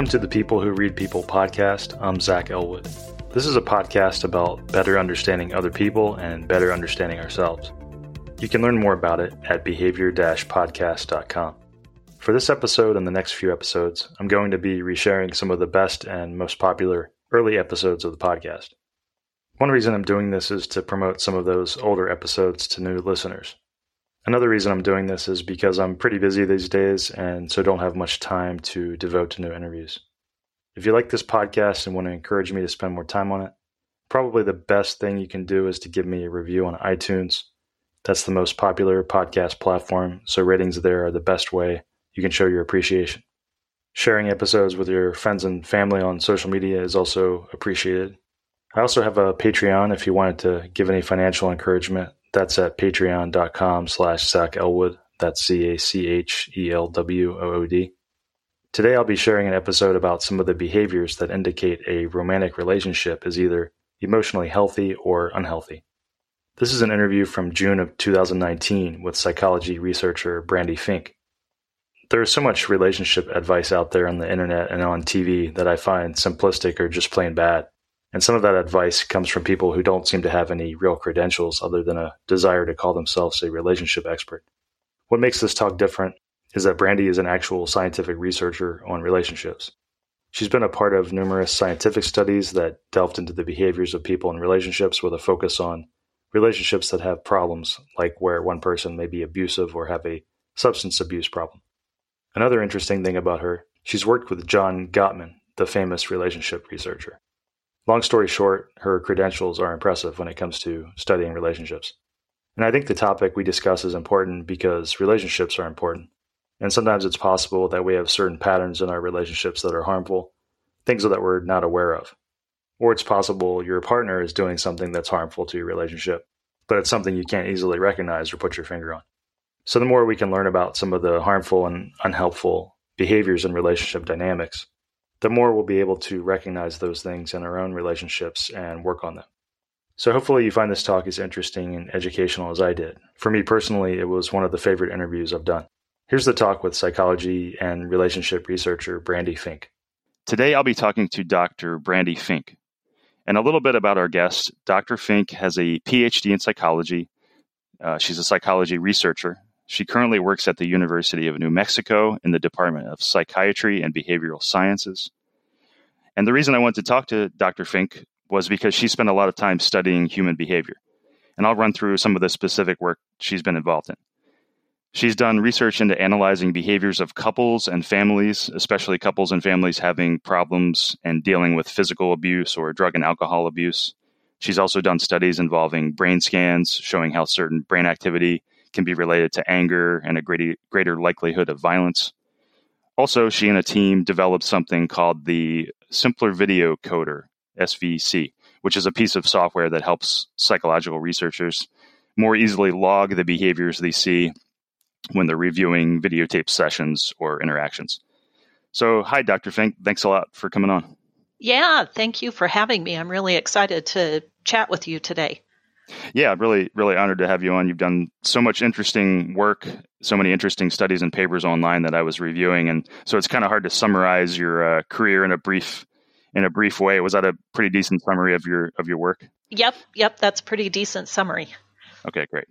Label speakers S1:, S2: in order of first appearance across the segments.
S1: Welcome to the People Who Read People podcast. I'm Zach Elwood. This is a podcast about better understanding other people and better understanding ourselves. You can learn more about it at behavior-podcast.com. For this episode and the next few episodes, I'm going to be resharing some of the best and most popular early episodes of the podcast. One reason I'm doing this is to promote some of those older episodes to new listeners. Another reason I'm doing this is because I'm pretty busy these days and so don't have much time to devote to new interviews. If you like this podcast and want to encourage me to spend more time on it, probably the best thing you can do is to give me a review on iTunes. That's the most popular podcast platform, so ratings there are the best way you can show your appreciation. Sharing episodes with your friends and family on social media is also appreciated. I also have a Patreon if you wanted to give any financial encouragement. That's at patreon.com/Zach Elwood. That's ZACHELWOOD. Today I'll be sharing an episode about some of the behaviors that indicate a romantic relationship is either emotionally healthy or unhealthy. This is an interview from June of 2019 with psychology researcher Brandy Fink. There is so much relationship advice out there on the internet and on TV that I find simplistic or just plain bad. And some of that advice comes from people who don't seem to have any real credentials other than a desire to call themselves a relationship expert. What makes this talk different is that Brandy is an actual scientific researcher on relationships. She's been a part of numerous scientific studies that delved into the behaviors of people in relationships with a focus on relationships that have problems, like where one person may be abusive or have a substance abuse problem. Another interesting thing about her, she's worked with John Gottman, the famous relationship researcher. Long story short, her credentials are impressive when it comes to studying relationships. And I think the topic we discuss is important because relationships are important. And sometimes it's possible that we have certain patterns in our relationships that are harmful, things that we're not aware of. Or it's possible your partner is doing something that's harmful to your relationship, but it's something you can't easily recognize or put your finger on. So the more we can learn about some of the harmful and unhelpful behaviors in relationship dynamics, the more we'll be able to recognize those things in our own relationships and work on them. So hopefully you find this talk as interesting and educational as I did. For me personally, it was one of the favorite interviews I've done. Here's the talk with psychology and relationship researcher Brandy Fink. Today I'll be talking to Dr. Brandy Fink. And a little bit about our guest. Dr. Fink has a PhD in psychology. She's a psychology researcher. She currently works at the University of New Mexico in the Department of Psychiatry and Behavioral Sciences. And the reason I wanted to talk to Dr. Fink was because she spent a lot of time studying human behavior. And I'll run through some of the specific work she's been involved in. She's done research into analyzing behaviors of couples and families, especially couples and families having problems and dealing with physical abuse or drug and alcohol abuse. She's also done studies involving brain scans showing how certain brain activity can be related to anger and a greater likelihood of violence. Also, she and a team developed something called the Simpler Video Coder, SVC, which is a piece of software that helps psychological researchers more easily log the behaviors they see when they're reviewing videotape sessions or interactions. So, hi, Dr. Fink. Thanks a lot for coming on.
S2: Yeah, thank you for having me. I'm really excited to chat with you today.
S1: Yeah, really, really honored to have you on. You've done so much interesting work, so many interesting studies and papers online that I was reviewing, and so it's kind of hard to summarize your career in a brief way. Was that a pretty decent summary of your work?
S2: Yep, that's a pretty decent summary.
S1: Okay, great.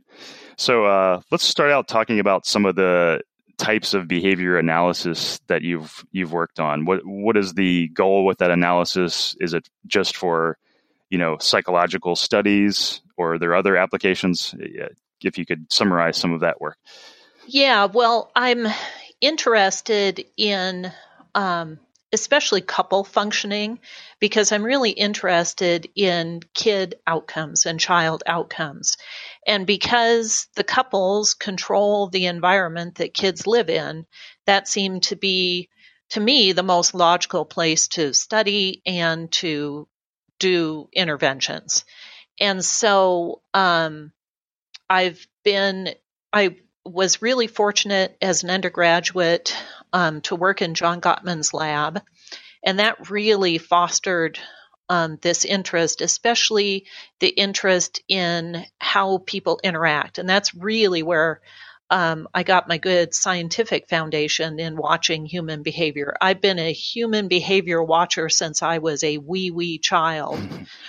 S1: So let's start out talking about some of the types of behavior analysis that you've worked on. What is the goal with that analysis? Is it just for psychological studies, or are there other applications? If you could summarize some of that work.
S2: Yeah, well, I'm interested in especially couple functioning because I'm really interested in kid outcomes and child outcomes. And because the couples control the environment that kids live in, that seemed to be, to me, the most logical place to study and to do interventions. And so I was really fortunate as an undergraduate to work in John Gottman's lab. And that really fostered this interest, especially the interest in how people interact. And that's really where I got my good scientific foundation in watching human behavior. I've been a human behavior watcher since I was a wee child.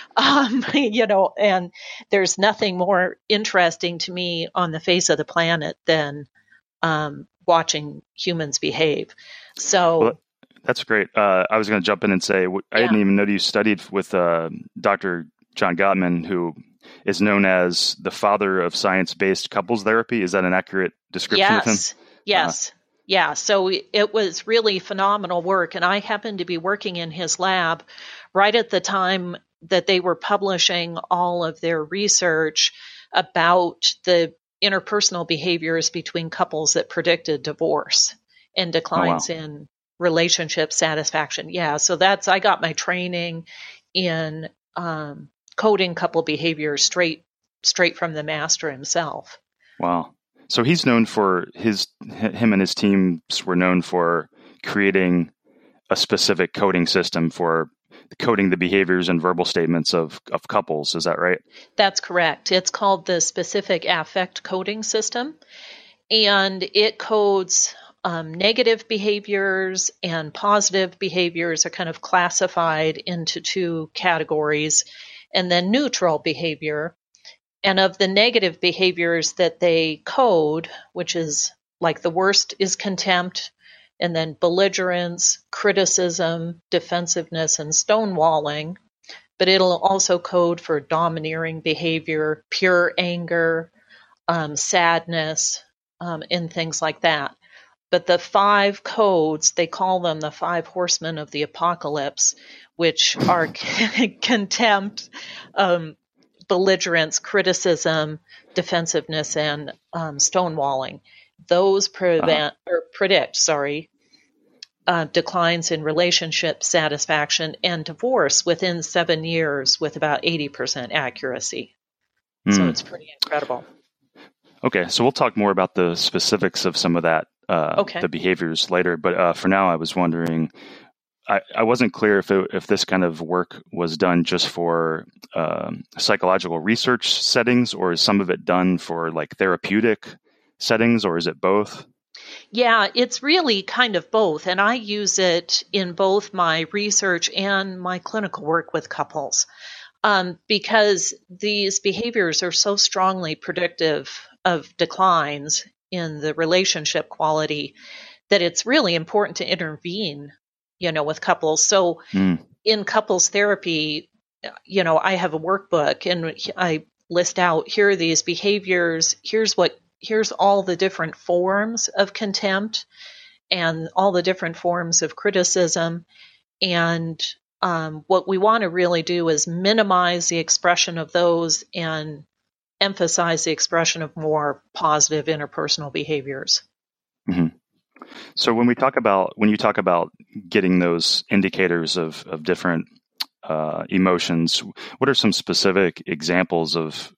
S2: And there's nothing more interesting to me on the face of the planet than watching humans behave. So,
S1: Well, that's great. I was going to jump in and say, I didn't even know you studied with Dr. John Gottman, who is known as the father of science-based couples therapy. Is that an accurate description of him?
S2: Yes. Yeah. So it was really phenomenal work. And I happened to be working in his lab right at the time that they were publishing all of their research about the interpersonal behaviors between couples that predicted divorce and declines in relationship satisfaction. Yeah. So I got my training in coding couple behavior straight from the master himself.
S1: Wow. So he's known for him and his teams were known for creating a specific coding system for coding the behaviors and verbal statements of couples. Is that right?
S2: That's correct. It's called the Specific Affect Coding System, and it codes negative behaviors and positive behaviors are kind of classified into two categories, and then neutral behavior. And of the negative behaviors that they code, which is like the worst is contempt, and then belligerence, criticism, defensiveness, and stonewalling. But it'll also code for domineering behavior, pure anger, sadness, and things like that. But the 5 codes, they call them the 5 horsemen of the apocalypse, which are contempt, belligerence, criticism, defensiveness, and stonewalling. Those predict declines in relationship satisfaction and divorce within 7 years with about 80% accuracy. So it's pretty incredible.
S1: Okay, so we'll talk more about the specifics of some of that, the behaviors later. But for now, I was wondering, I wasn't clear if this kind of work was done just for psychological research settings, or is some of it done for like therapeutic settings, or is it both?
S2: Yeah, it's really kind of both. And I use it in both my research and my clinical work with couples because these behaviors are so strongly predictive of declines in the relationship quality that it's really important to intervene, with couples. So in couples therapy, I have a workbook and I list out, here are these behaviors, here's all the different forms of contempt and all the different forms of criticism. And what we want to really do is minimize the expression of those and emphasize the expression of more positive interpersonal behaviors.
S1: Mm-hmm. So when you talk about getting those indicators of different emotions, what are some specific examples of,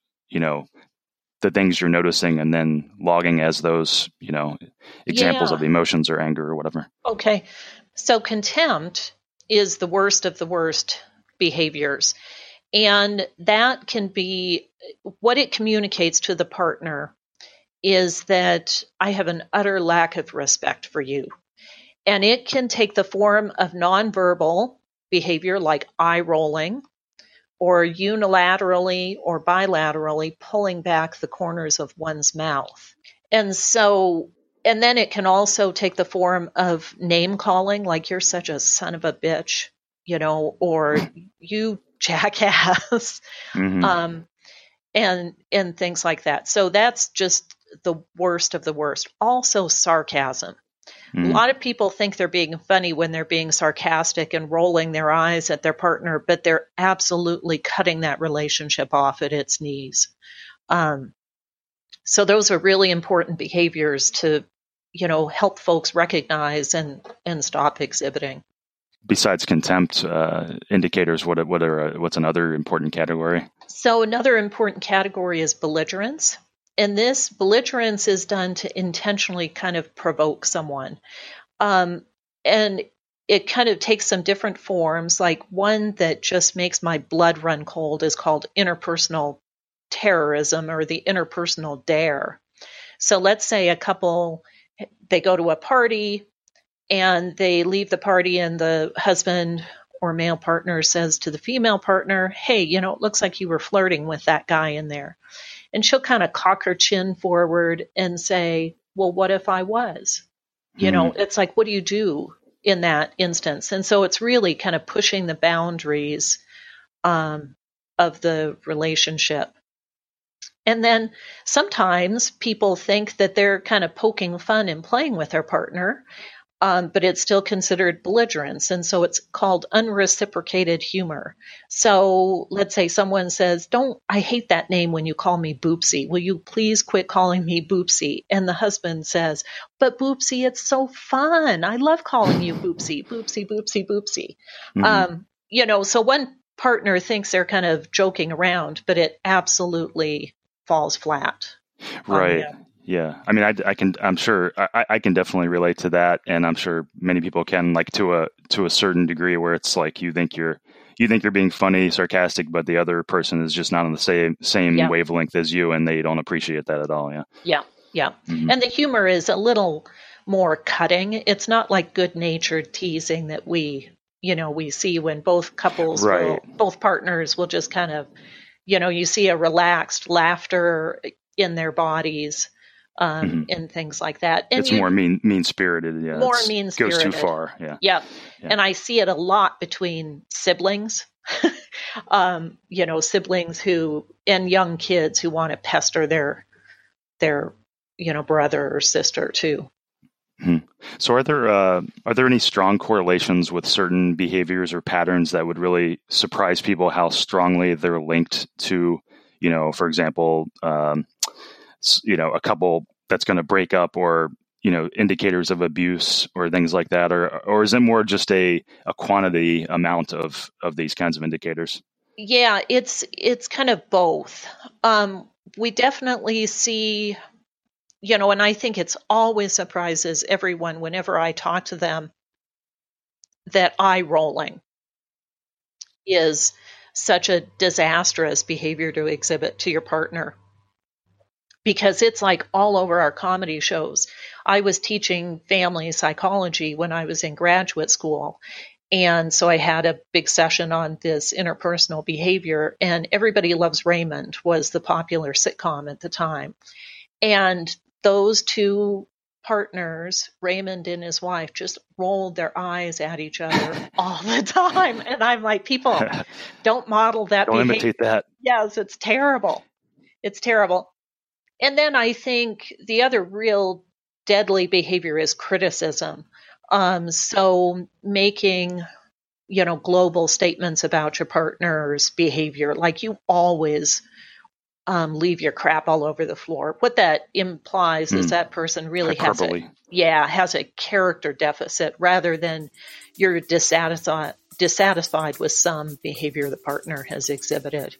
S1: the things you're noticing and then logging as those, examples of emotions or anger or whatever?
S2: Okay. So contempt is the worst of the worst behaviors. And that can be what it communicates to the partner is that I have an utter lack of respect for you. And it can take the form of nonverbal behavior like eye rolling, or unilaterally or bilaterally pulling back the corners of one's mouth. And then it can also take the form of name calling, like you're such a son of a bitch, or you jackass, and things like that. So that's just the worst of the worst. Also sarcasm. A lot of people think they're being funny when they're being sarcastic and rolling their eyes at their partner, but they're absolutely cutting that relationship off at its knees. So those are really important behaviors to, help folks recognize and stop exhibiting.
S1: Besides contempt indicators, what's another important category? So
S2: another important category is belligerence. And this belligerence is done to intentionally kind of provoke someone. And it kind of takes some different forms. Like one that just makes my blood run cold is called interpersonal terrorism or the interpersonal dare. So let's say a couple, they go to a party and they leave the party, and the husband or male partner says to the female partner, hey, it looks like you were flirting with that guy in there. And she'll kind of cock her chin forward and say, well, what if I was? It's like, what do you do in that instance? And so it's really kind of pushing the boundaries of the relationship. And then sometimes people think that they're kind of poking fun and playing with their partner, but it's still considered belligerence. And so it's called unreciprocated humor. So let's say someone says, I hate that name when you call me Boopsie. Will you please quit calling me Boopsie? And the husband says, but Boopsie, it's so fun. I love calling you Boopsie, Boopsie, Boopsie, Boopsie. Mm-hmm. So one partner thinks they're kind of joking around, but it absolutely falls flat.
S1: Right. Yeah. I mean, I'm sure I can definitely relate to that. And I'm sure many people can, like to a certain degree, where it's like, you think you're being funny, sarcastic, but the other person is just not on the same wavelength as you, and they don't appreciate that at all. Yeah.
S2: Yeah. Mm-hmm. And the humor is a little more cutting. It's not like good-natured teasing that we see when both couples, both partners will just kind of, you see a relaxed laughter in their bodies. And things like that. And
S1: it's more mean-spirited. Yeah,
S2: more mean-spirited.
S1: Goes too far. Yeah.
S2: And I see it a lot between siblings. Siblings who, and young kids who want to pester their brother or sister too.
S1: Mm-hmm. So are there any strong correlations with certain behaviors or patterns that would really surprise people how strongly they're linked to, for example, a couple that's going to break up, or indicators of abuse or things like that, or is it more just a quantity amount of these kinds of indicators?
S2: Yeah, it's kind of both. We definitely see, and I think it's always surprises everyone whenever I talk to them that eye rolling is such a disastrous behavior to exhibit to your partner. Because it's like all over our comedy shows. I was teaching family psychology when I was in graduate school. And so I had a big session on this interpersonal behavior, and Everybody Loves Raymond was the popular sitcom at the time. And those two partners, Raymond and his wife, just rolled their eyes at each other all the time. And I'm like, people, don't model that
S1: behavior. Don't imitate that.
S2: Yes, it's terrible. It's terrible. And then I think the other real deadly behavior is criticism. So making, global statements about your partner's behavior, like you always leave your crap all over the floor. What that implies is that person really has a character deficit, rather than you're dissatisfied with some behavior the partner has exhibited.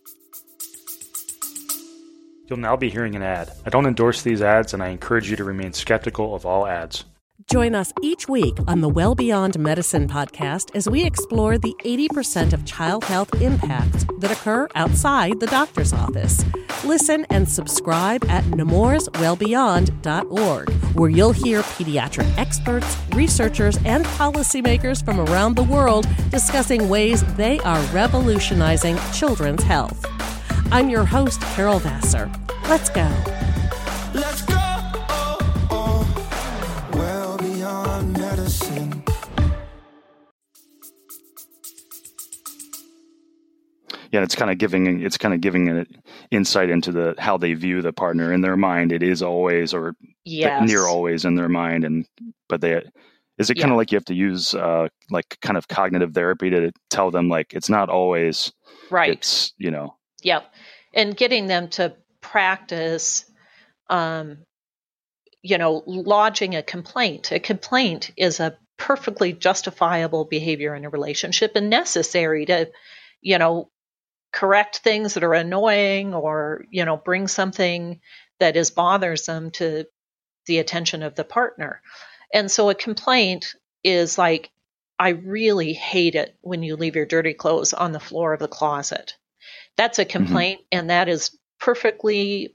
S1: You'll now be hearing an ad. I don't endorse these ads, and I encourage you to remain skeptical of all ads.
S3: Join us each week on the Well Beyond Medicine podcast as we explore the 80% of child health impacts that occur outside the doctor's office. Listen and subscribe at nemourswellbeyond.org, where you'll hear pediatric experts, researchers, and policymakers from around the world discussing ways they are revolutionizing children's health. I'm your host, Carol Vassar. Let's go.
S4: Let's go. Well beyond medicine.
S1: Yeah, it's kind of giving an insight into how they view the partner in their mind. It is always, or near always, in their mind, is it kind of like you have to use like kind of cognitive therapy to tell them, like, it's not always
S2: right.
S1: It's
S2: Yep. And getting them to practice, lodging a complaint. A complaint is a perfectly justifiable behavior in a relationship and necessary to, correct things that are annoying, or, bring something that is bothersome to the attention of the partner. And so a complaint is like, I really hate it when you leave your dirty clothes on the floor of the closet. That's a complaint, and that is perfectly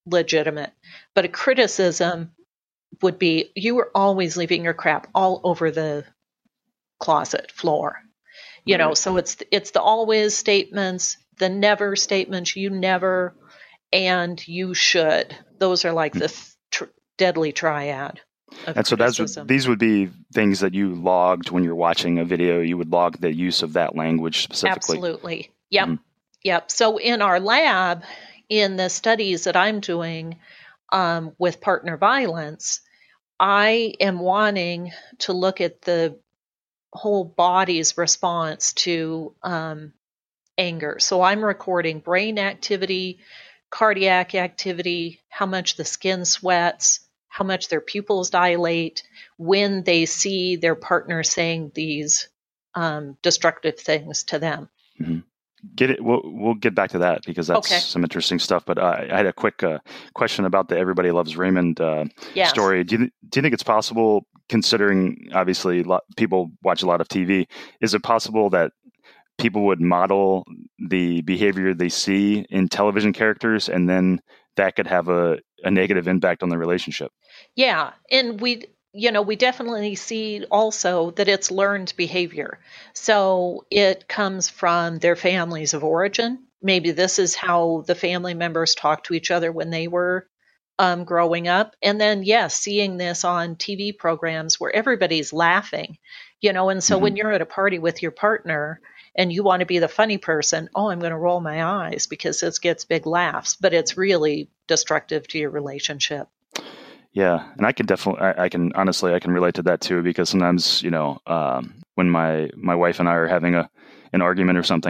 S2: legitimate. But a criticism would be, you were always leaving your crap all over the closet floor.
S1: Right.
S2: So it's the always statements, the never statements, you never, and you should. Those are like the deadly triad of
S1: And so
S2: criticism.
S1: these would be things that you logged when you're watching a video. You would log the use of that language specifically.
S2: Absolutely. Yep. So in our lab, in the studies that I'm doing with partner violence, I am wanting to look at the whole body's response to anger. So I'm recording brain activity, cardiac activity, how much the skin sweats, how much their pupils dilate when they see their partner saying these destructive things to them.
S1: Mm-hmm. We'll get back to that because that's some interesting stuff. But I had a quick question about the Everybody Loves Raymond story. Do you think it's possible, considering obviously people watch a lot of TV, is it possible that people would model the behavior they see in television characters, and then that could have a negative impact on the relationship?
S2: Yeah, and we definitely see also that it's learned behavior. So it comes from their families of origin. Maybe this is how the family members talked to each other when they were growing up. And then, seeing this on TV programs where everybody's laughing, and so when you're at a party with your partner and you want to be the funny person, I'm going to roll my eyes because this gets big laughs, but it's really destructive to your relationship.
S1: Yeah. And I can relate to that too, because sometimes, when my wife and I are having an argument or something,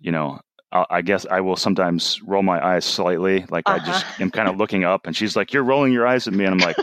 S1: I guess I will sometimes roll my eyes slightly. Like I just am kind of looking up, and she's like, "You're rolling your eyes at me." And I'm like,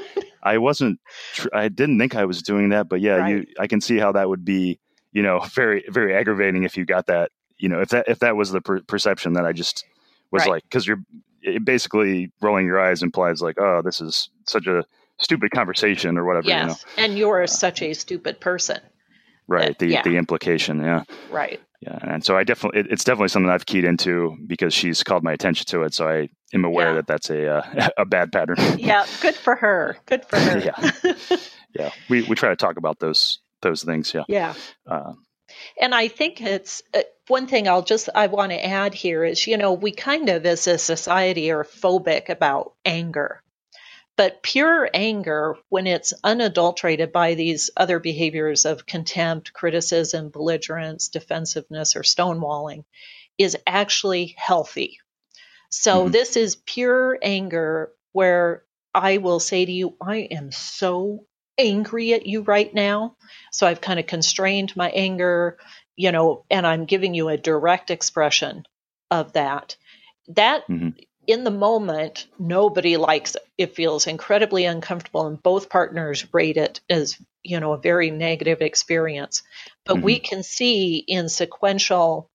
S1: I didn't think I was doing that, but right. I can see how that would be, very, very aggravating if you got that, if that was the perception that I just was right. Like, because you're basically rolling your eyes implies like, oh, this is such a stupid conversation or whatever.
S2: Yes. And you're such a stupid person.
S1: Right. The implication. Yeah.
S2: Right.
S1: Yeah. And so it's definitely something I've keyed into because she's called my attention to it. So I am aware that that's a bad pattern.
S2: Yeah. Good for her.
S1: Yeah. Yeah. We try to talk about those things. Yeah.
S2: Yeah. And I think it's one thing I want to add here is, we kind of as a society are phobic about anger. But pure anger, when it's unadulterated by these other behaviors of contempt, criticism, belligerence, defensiveness, or stonewalling, is actually healthy. So this is pure anger where I will say to you, I am so angry at you right now. So I've kind of constrained my anger, and I'm giving you a direct expression of that. That in the moment, nobody likes it. It feels incredibly uncomfortable, and both partners rate it as, a very negative experience. But we can see in sequential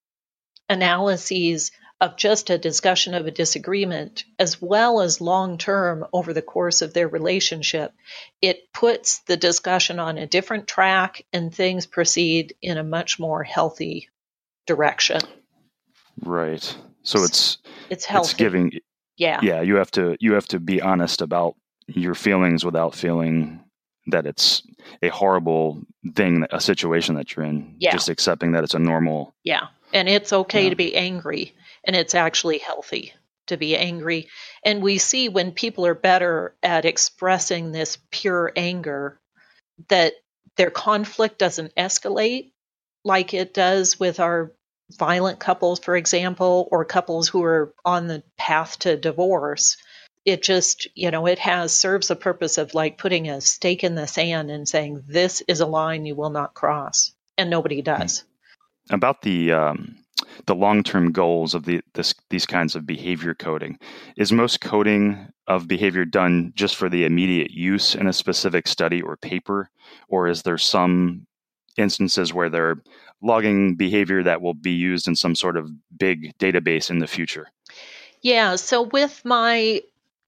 S2: analyses of just a discussion of a disagreement, as well as long-term over the course of their relationship, it puts the discussion on a different track and things proceed in a much more healthy direction.
S1: Right. So it's
S2: healthy.
S1: It's giving.
S2: Yeah.
S1: Yeah. You have to be honest about your feelings without feeling that it's a horrible thing, a situation that you're in.
S2: Yeah.
S1: Just accepting that it's a normal.
S2: Yeah. And it's okay to be angry, and it's actually healthy to be angry. And we see when people are better at expressing this pure anger, that their conflict doesn't escalate like it does with our violent couples, for example, or couples who are on the path to divorce. It just, it serves the purpose of like putting a stake in the sand and saying, this is a line you will not cross. And nobody does.
S1: About the long-term goals of these kinds of behavior coding, is most coding of behavior done just for the immediate use in a specific study or paper? Or is there some instances where they're logging behavior that will be used in some sort of big database in the future?
S2: Yeah. So with my,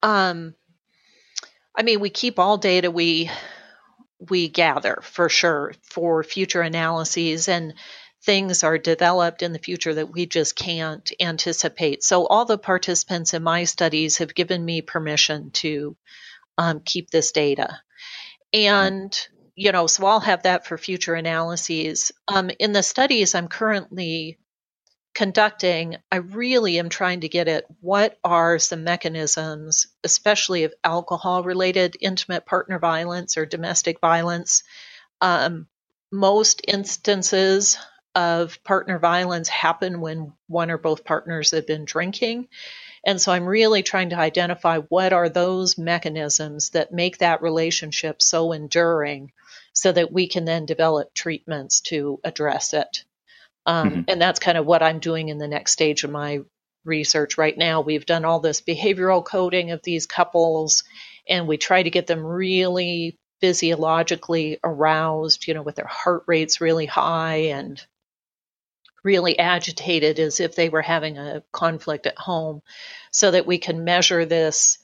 S2: we keep all data we gather for sure for future analyses. And things are developed in the future that we just can't anticipate. So all the participants in my studies have given me permission to keep this data. And, so I'll have that for future analyses. In the studies I'm currently conducting, I really am trying to get at what are some mechanisms, especially of alcohol-related intimate partner violence or domestic violence. Most instances of partner violence happen when one or both partners have been drinking. And so I'm really trying to identify what are those mechanisms that make that relationship so enduring so that we can then develop treatments to address it. And that's kind of what I'm doing in the next stage of my research right now. We've done all this behavioral coding of these couples, and we try to get them really physiologically aroused, with their heart rates really high and really agitated as if they were having a conflict at home, so that we can measure this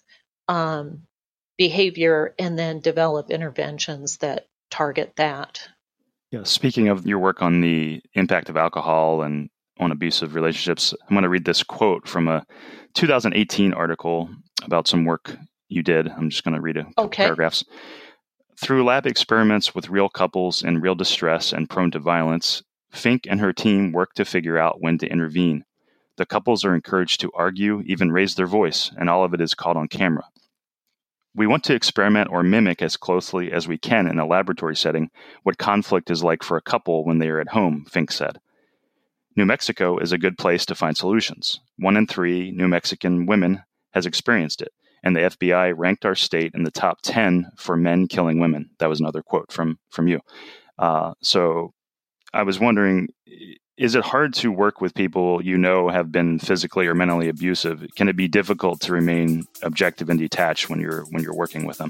S2: behavior and then develop interventions that target that.
S1: Yeah, speaking of your work on the impact of alcohol and on abusive relationships, I'm going to read this quote from a 2018 article about some work you did. I'm just going to read a couple paragraphs. Through lab experiments with real couples in real distress and prone to violence, Fink and her team worked to figure out when to intervene. The couples are encouraged to argue, even raise their voice, and all of it is caught on camera. We want to experiment or mimic as closely as we can in a laboratory setting what conflict is like for a couple when they are at home, Fink said. New Mexico is a good place to find solutions. 1 in 3 New Mexican women has experienced it, and the FBI ranked our state in the top 10 for men killing women. That was another quote from you. So I was wondering, is it hard to work with people have been physically or mentally abusive? Can it be difficult to remain objective and detached when you're working with them?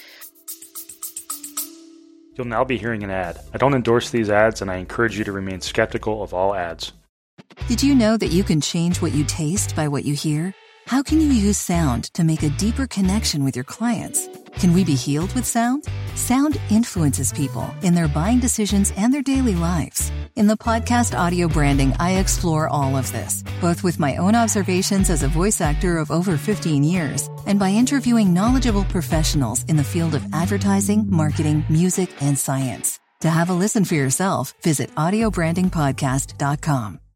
S1: You'll now be hearing an ad. I don't endorse these ads, and I encourage you to remain skeptical of all ads.
S5: Did you know that you can change what you taste by what you hear? How can you use sound to make a deeper connection with your clients? Can we be healed with sound? Sound influences people in their buying decisions and their daily lives. In the podcast Audio Branding, I explore all of this, both with my own observations as a voice actor of over 15 years and by interviewing knowledgeable professionals in the field of advertising, marketing, music, and science. To have a listen for yourself, visit audiobrandingpodcast.com.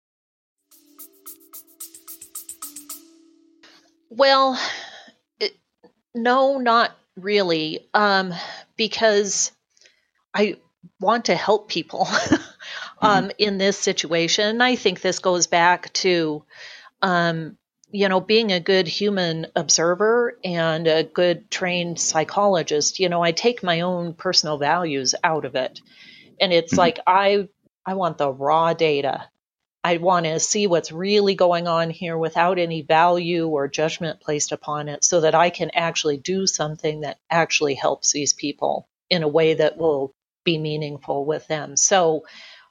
S2: Well, no, not really, because I want to help people in this situation. I think this goes back to, being a good human observer and a good trained psychologist. I take my own personal values out of it. And it's like I want the raw data. I want to see what's really going on here without any value or judgment placed upon it so that I can actually do something that actually helps these people in a way that will be meaningful with them. So,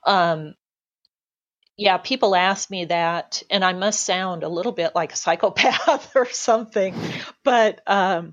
S2: people ask me that, and I must sound a little bit like a psychopath or something, but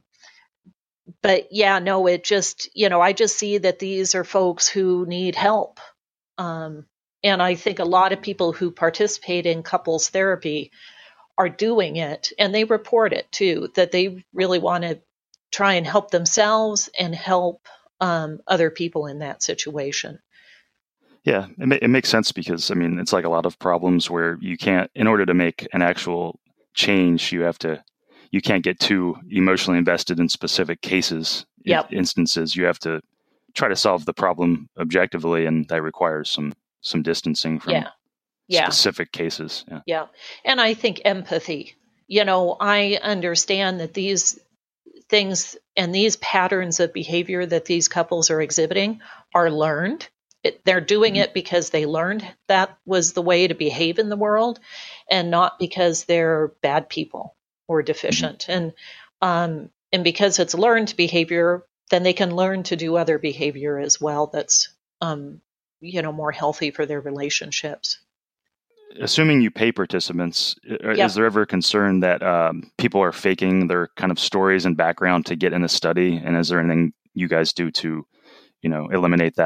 S2: it just, I just see that these are folks who need help. And I think a lot of people who participate in couples therapy are doing it, and they report it too, that they really want to try and help themselves and help other people in that situation.
S1: Yeah, it makes sense because, it's like a lot of problems where you can't, in order to make an actual change, you can't get too emotionally invested in specific cases, instances. You have to try to solve the problem objectively, and that requires some distancing from specific cases.
S2: Yeah. And I think empathy, I understand that these things and these patterns of behavior that these couples are exhibiting are learned. They're doing it because they learned that was the way to behave in the world and not because they're bad people or deficient. And because it's learned behavior, then they can learn to do other behavior as well that's more healthy for their relationships.
S1: Assuming you pay participants, is there ever a concern that people are faking their kind of stories and background to get in a study? And is there anything you guys do to, eliminate that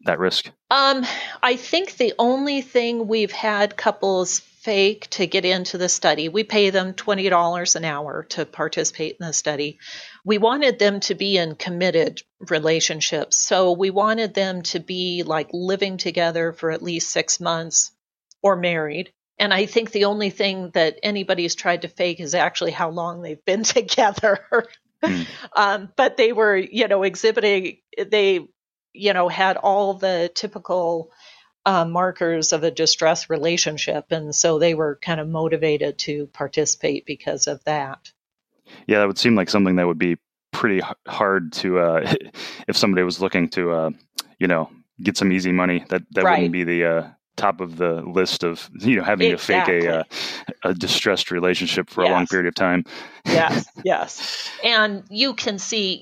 S1: that risk?
S2: I think the only thing we've had couples fake to get into the study, we pay them $20 an hour to participate in the study. We wanted them to be in committed relationships. So we wanted them to be like living together for at least 6 months or married. And I think the only thing that anybody's tried to fake is actually how long they've been together. But they were, exhibiting, they, had all the typical markers of a distressed relationship. And so they were kind of motivated to participate because of that.
S1: Yeah, that would seem like something that would be pretty hard to, if somebody was looking to, get some easy money, that
S2: Right.
S1: wouldn't be the top of the list of, having
S2: Exactly.
S1: to fake a distressed relationship for a long
S2: Yes.
S1: period of time.
S2: Yes. And you can see,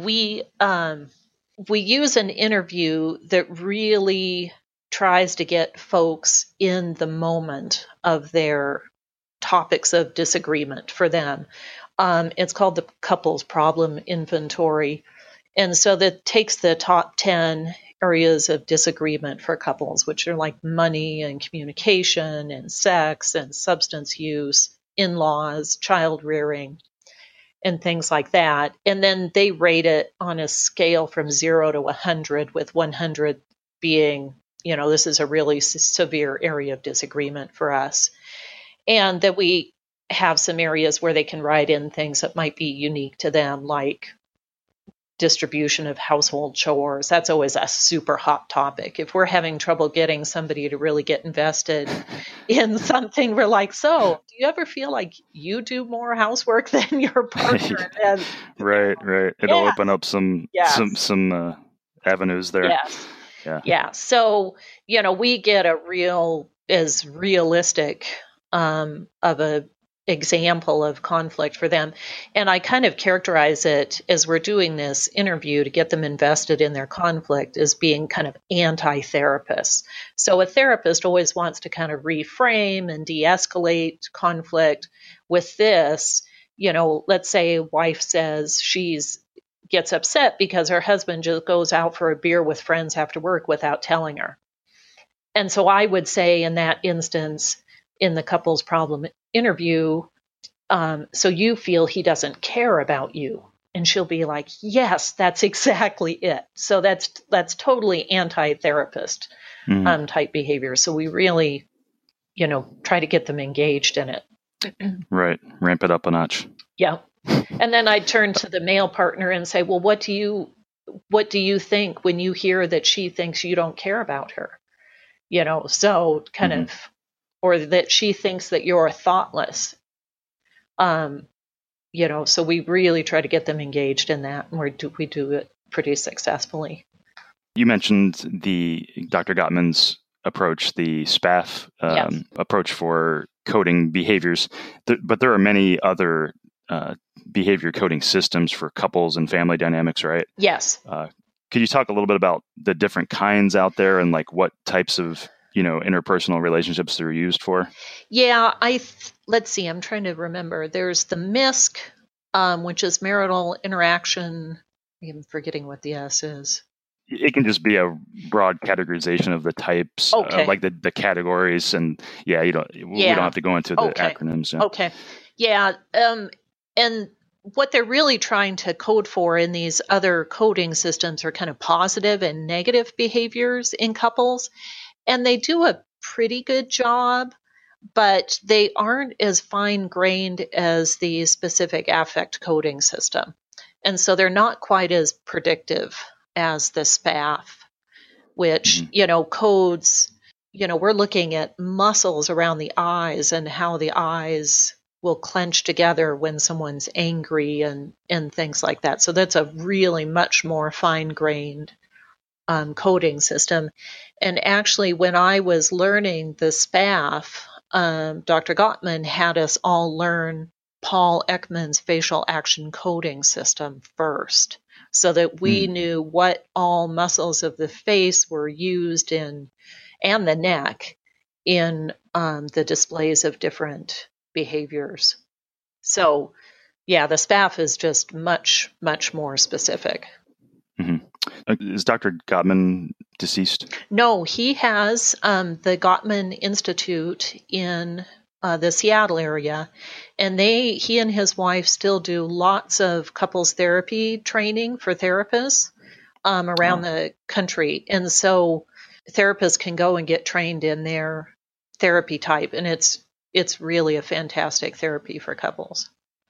S2: we use an interview that really tries to get folks in the moment of their topics of disagreement for them. It's called the Couples Problem Inventory. And so that takes the top 10 areas of disagreement for couples, which are like money and communication and sex and substance use, in-laws, child rearing, and things like that. And then they rate it on a scale from 0 to 100, with 100 being, this is a really severe area of disagreement for us. And that we have some areas where they can write in things that might be unique to them, like distribution of household chores. That's always a super hot topic. If we're having trouble getting somebody to really get invested in something, we're like, so do you ever feel like you do more housework than your partner? And,
S1: Right. It'll
S2: Yeah.
S1: open up some avenues there.
S2: Yes.
S1: Yeah.
S2: So, we get as realistic of a example of conflict for them. And I kind of characterize it, as we're doing this interview to get them invested in their conflict, as being kind of anti-therapists. So a therapist always wants to kind of reframe and de-escalate conflict. With this, let's say a wife says gets upset because her husband just goes out for a beer with friends after work without telling her. And so I would say in that instance, in the couples problem interview, so you feel he doesn't care about you. And she'll be like, yes, that's exactly it. So that's totally anti-therapist type behavior. So we really, try to get them engaged in it.
S1: Right. Ramp it up a notch.
S2: Yeah. And then I'd turn to the male partner and say, well, what do you think when you hear that she thinks you don't care about her? So kind of, or that she thinks that you're thoughtless. So we really try to get them engaged in that, and we do it pretty successfully.
S1: You mentioned the Dr. Gottman's approach, the SPAF
S2: Yes.
S1: approach for coding behaviors, but there are many other behavior coding systems for couples and family dynamics, right?
S2: Yes.
S1: Could you talk a little bit about the different kinds out there and like what types of interpersonal relationships they're used for?
S2: Yeah, let's see. I'm trying to remember. There's the MISC, which is marital interaction. I'm forgetting what the S is.
S1: It can just be a broad categorization of the types,
S2: Okay.
S1: like the categories, and we don't have to go into the
S2: Okay.
S1: acronyms. Yeah.
S2: Okay. Yeah. And what they're really trying to code for in these other coding systems are kind of positive and negative behaviors in couples. And they do a pretty good job, but they aren't as fine-grained as the specific affect coding system. And so they're not quite as predictive as the SPAF, which, codes, we're looking at muscles around the eyes and how the eyes will clench together when someone's angry and things like that. So that's a really much more fine-grained coding system. And actually, when I was learning the SPAF, Dr. Gottman had us all learn Paul Ekman's facial action coding system first, so that we knew what all muscles of the face were used in, and the neck, in the displays of different behaviors. So, yeah, the SPAF is just much, much more specific.
S1: Is Dr. Gottman
S6: deceased?
S2: No, he has the Gottman Institute in the Seattle area, and he and his wife still do lots of couples therapy training for therapists around the country. And so therapists can go and get trained in their therapy type, and it's really a fantastic therapy for couples.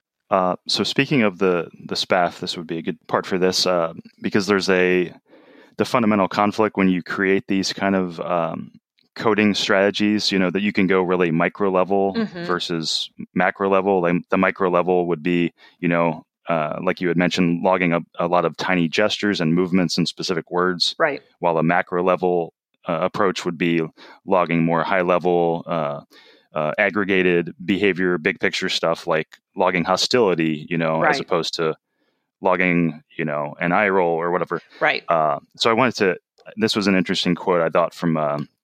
S6: So speaking of the SPAF, this would be a good part for this because there's the fundamental conflict when you create these kind of coding strategies, that you can go really micro level versus macro level. Like the micro level would be, like you had mentioned, logging a lot of tiny gestures and movements and specific words.
S2: Right.
S6: While a macro level approach would be logging more high level aggregated behavior, big picture stuff like logging hostility,
S2: Right.
S6: as opposed to logging, an eye roll or whatever.
S2: Right.
S6: So I wanted to, this was an interesting quote I thought from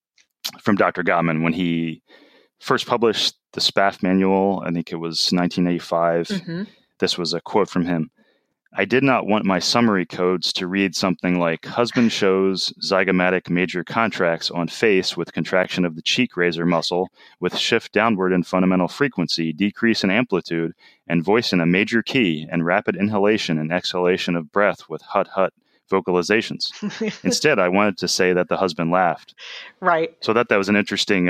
S6: Dr. Gottman when he first published the SPAF manual. I think it was 1985. This was a quote from him. "I did not want my summary codes to read something like husband shows zygomatic major contracts on face with contraction of the cheek razor muscle with shift downward in fundamental frequency, decrease in amplitude, and voice in a major key, and rapid inhalation and exhalation of breath with hut-hut vocalizations. Instead, I wanted to say that the husband laughed."
S2: Right.
S6: So that was an interesting,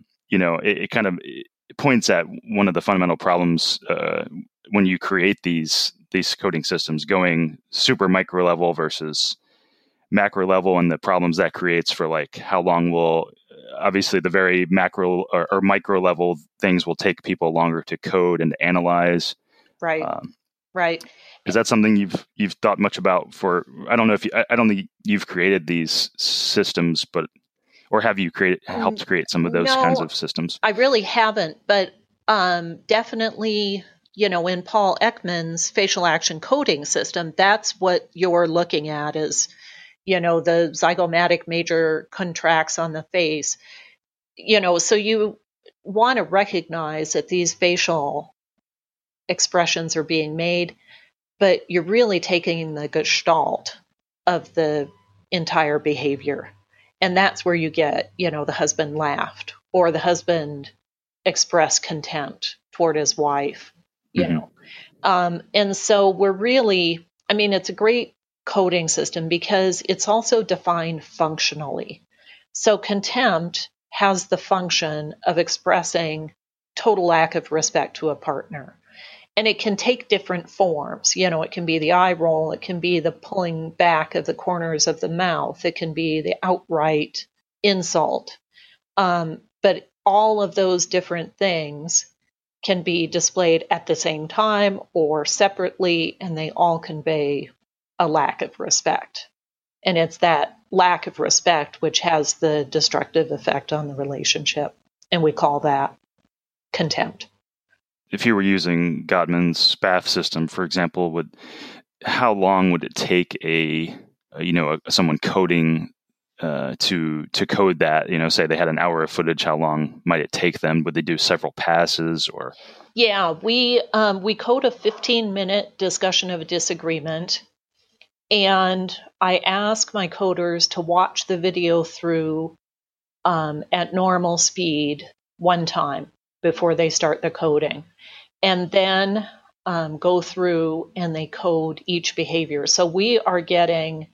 S6: it kind of points at one of the fundamental problems when you create these coding systems, going super micro level versus macro level, and the problems that creates for like how long will, obviously the very macro or micro level things will take people longer to code and to analyze.
S2: Right. Right.
S6: Is that something you've thought much about? I don't know if I don't think you've created these systems, or have you helped create some of those kinds of systems?
S2: I really haven't, but definitely, in Paul Ekman's facial action coding system, that's what you're looking at is, the zygomatic major contracts on the face. So you want to recognize that these facial expressions are being made, but you're really taking the gestalt of the entire behavior. And that's where you get, the husband laughed or the husband expressed contempt toward his wife, and so we're really, it's a great coding system because it's also defined functionally. So contempt has the function of expressing total lack of respect to a partner. And it can take different forms. It can be the eye roll. It can be the pulling back of the corners of the mouth. It can be the outright insult. But all of those different things can be displayed at the same time or separately, and they all convey a lack of respect. And it's that lack of respect which has the destructive effect on the relationship. And we call that contempt.
S6: If you were using Gottman's SPAF system, for example, how long would it take someone coding to code that? Say they had an hour of footage, how long might it take them? Would they do several passes or?
S2: Yeah, we code a 15-minute discussion of a disagreement, and I ask my coders to watch the video through at normal speed one time before they start the coding. And then go through and they code each behavior. So we are getting,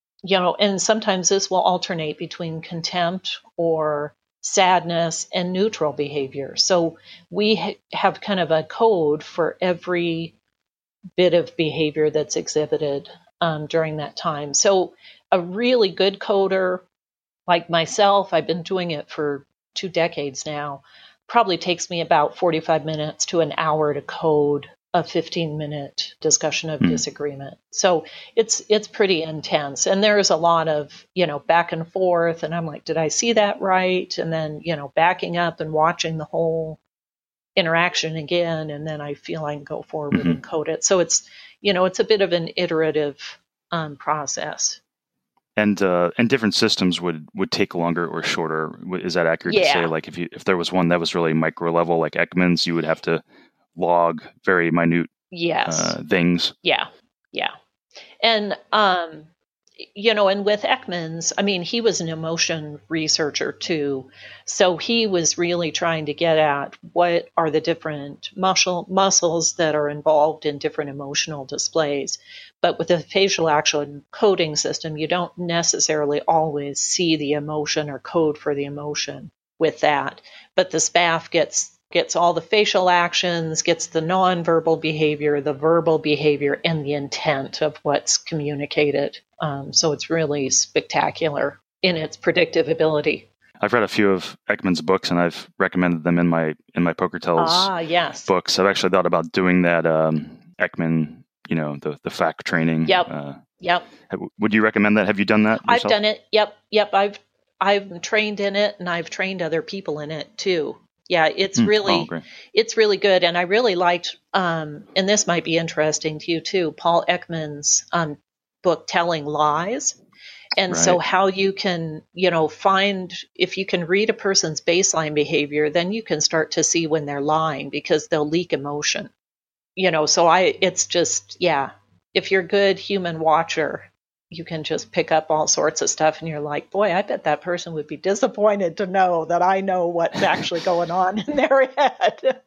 S2: and sometimes this will alternate between contempt or sadness and neutral behavior. So we have kind of a code for every bit of behavior that's exhibited during that time. So a really good coder like myself, I've been doing it for 2 decades now, probably takes me about 45 minutes to an hour to code a 15-minute discussion of disagreement. So it's pretty intense. And there's a lot of, back and forth. And I'm like, did I see that right? And then, backing up and watching the whole interaction again. And then I feel I can go forward and code it. So it's, it's a bit of an iterative process.
S6: And different systems would take longer or shorter. Is that accurate to say? Like if there was one that was really micro level, like Ekman's, you would have to log very minute things.
S2: Yeah. And and with Ekman's, I mean, he was an emotion researcher too. So he was really trying to get at what are the different muscles that are involved in different emotional displays. But with the facial action coding system, you don't necessarily always see the emotion or code for the emotion with that. But the SPAF gets all the facial actions, gets the nonverbal behavior, the verbal behavior, and the intent of what's communicated. So it's really spectacular in its predictive ability.
S6: I've read a few of Ekman's books, and I've recommended them in my PokerTells
S2: yes.
S6: books. I've actually thought about doing that Ekman, the FAC training.
S2: Yep.
S6: Would you recommend that? Have you done that yourself?
S2: I've done it. Yep. I've trained in it, and I've trained other people in it too. Yeah, it's really good. And I really liked, and this might be interesting to you too, Paul Ekman's book, Telling Lies. And so how you can, find, if you can read a person's baseline behavior, then you can start to see when they're lying because they'll leak emotion. It's just, if you're a good human watcher, you can just pick up all sorts of stuff and you're like, boy, I bet that person would be disappointed to know that I know what's actually going on in their head.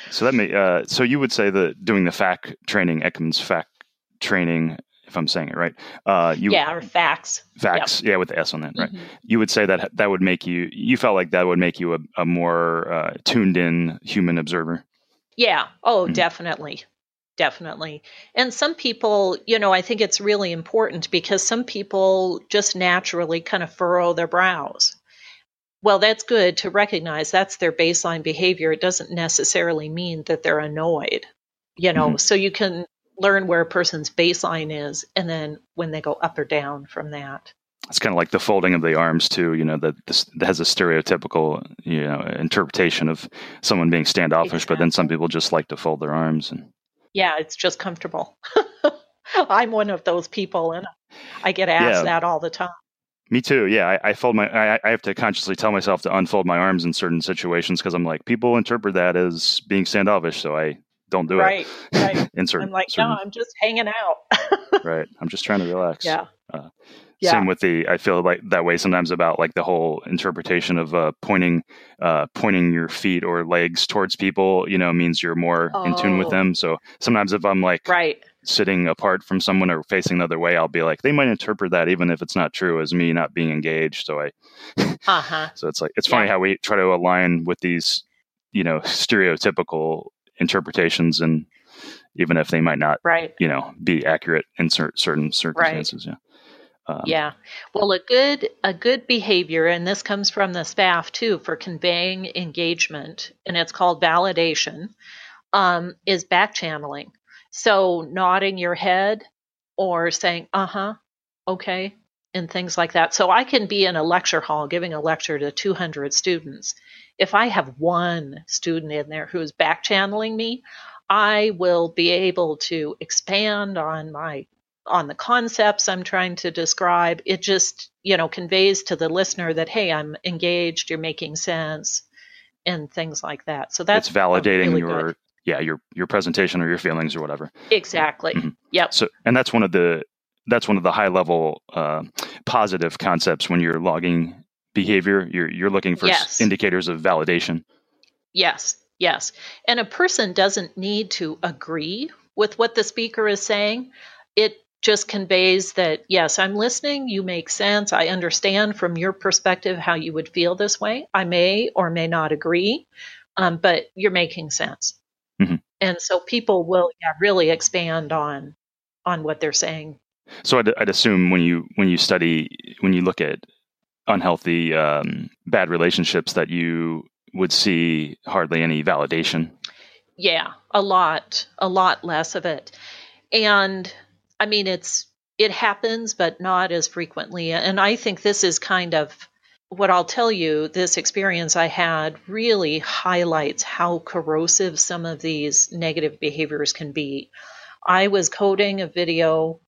S6: So you would say that doing the FAC training, Ekman's FAC training, if I'm saying it right.
S2: Or FACS.
S6: FACS, yep. With the S on that, right? Mm-hmm. You would say that would make you felt like that would make you a more tuned in human observer.
S2: Yeah. Oh, mm-hmm. Definitely. And some people, I think it's really important because some people just naturally kind of furrow their brows. Well, that's good to recognize that's their baseline behavior. It doesn't necessarily mean that they're annoyed, mm-hmm. So you can learn where a person's baseline is and then when they go up or down from that.
S6: It's kind of like the folding of the arms too, that has a stereotypical, interpretation of someone being standoffish, exactly. But then some people just like to fold their arms and.
S2: Yeah, it's just comfortable. I'm one of those people, and I get asked that all the time.
S6: Me too. Yeah, I fold I have to consciously tell myself to unfold my arms in certain situations because I'm like, people interpret that as being standoffish, so I don't do it.
S2: Right.
S6: I'm
S2: like, no, I'm just hanging out.
S6: Right. I'm just trying to relax.
S2: Yeah.
S6: Same with I feel like that way sometimes about like the whole interpretation of pointing your feet or legs towards people, means you're more in tune with them. So sometimes if I'm like sitting apart from someone or facing the other way, I'll be like, they might interpret that even if it's not true as me not being engaged. So so it's like, it's funny how we try to align with these, stereotypical interpretations, and even if they might not, be accurate in certain circumstances.
S2: Right. Yeah. Well, a good behavior, and this comes from the SPAF too, for conveying engagement, and it's called validation, is back channeling. So nodding your head or saying, okay, and things like that. So I can be in a lecture hall giving a lecture to 200 students. If I have one student in there who is back channeling me, I will be able to expand on the concepts I'm trying to describe. It just, conveys to the listener that, hey, I'm engaged, you're making sense, and things like that. So that's
S6: validating
S2: really
S6: your presentation or your feelings or whatever.
S2: Exactly.
S6: Mm-hmm.
S2: Yep.
S6: So, and that's one of the high level positive concepts when you're logging behavior. You're looking for indicators of validation.
S2: Yes. And a person doesn't need to agree with what the speaker is saying. It just conveys that, yes, I'm listening, you make sense, I understand from your perspective how you would feel this way. I may or may not agree, but you're making sense.
S6: Mm-hmm.
S2: And so people will really expand on what they're saying.
S6: So I'd assume when you look at unhealthy, bad relationships that you would see hardly any validation.
S2: Yeah, a lot less of it. And I mean, it happens, but not as frequently. And I think this is kind of what I'll tell you, this experience I had really highlights how corrosive some of these negative behaviors can be. I was coding a video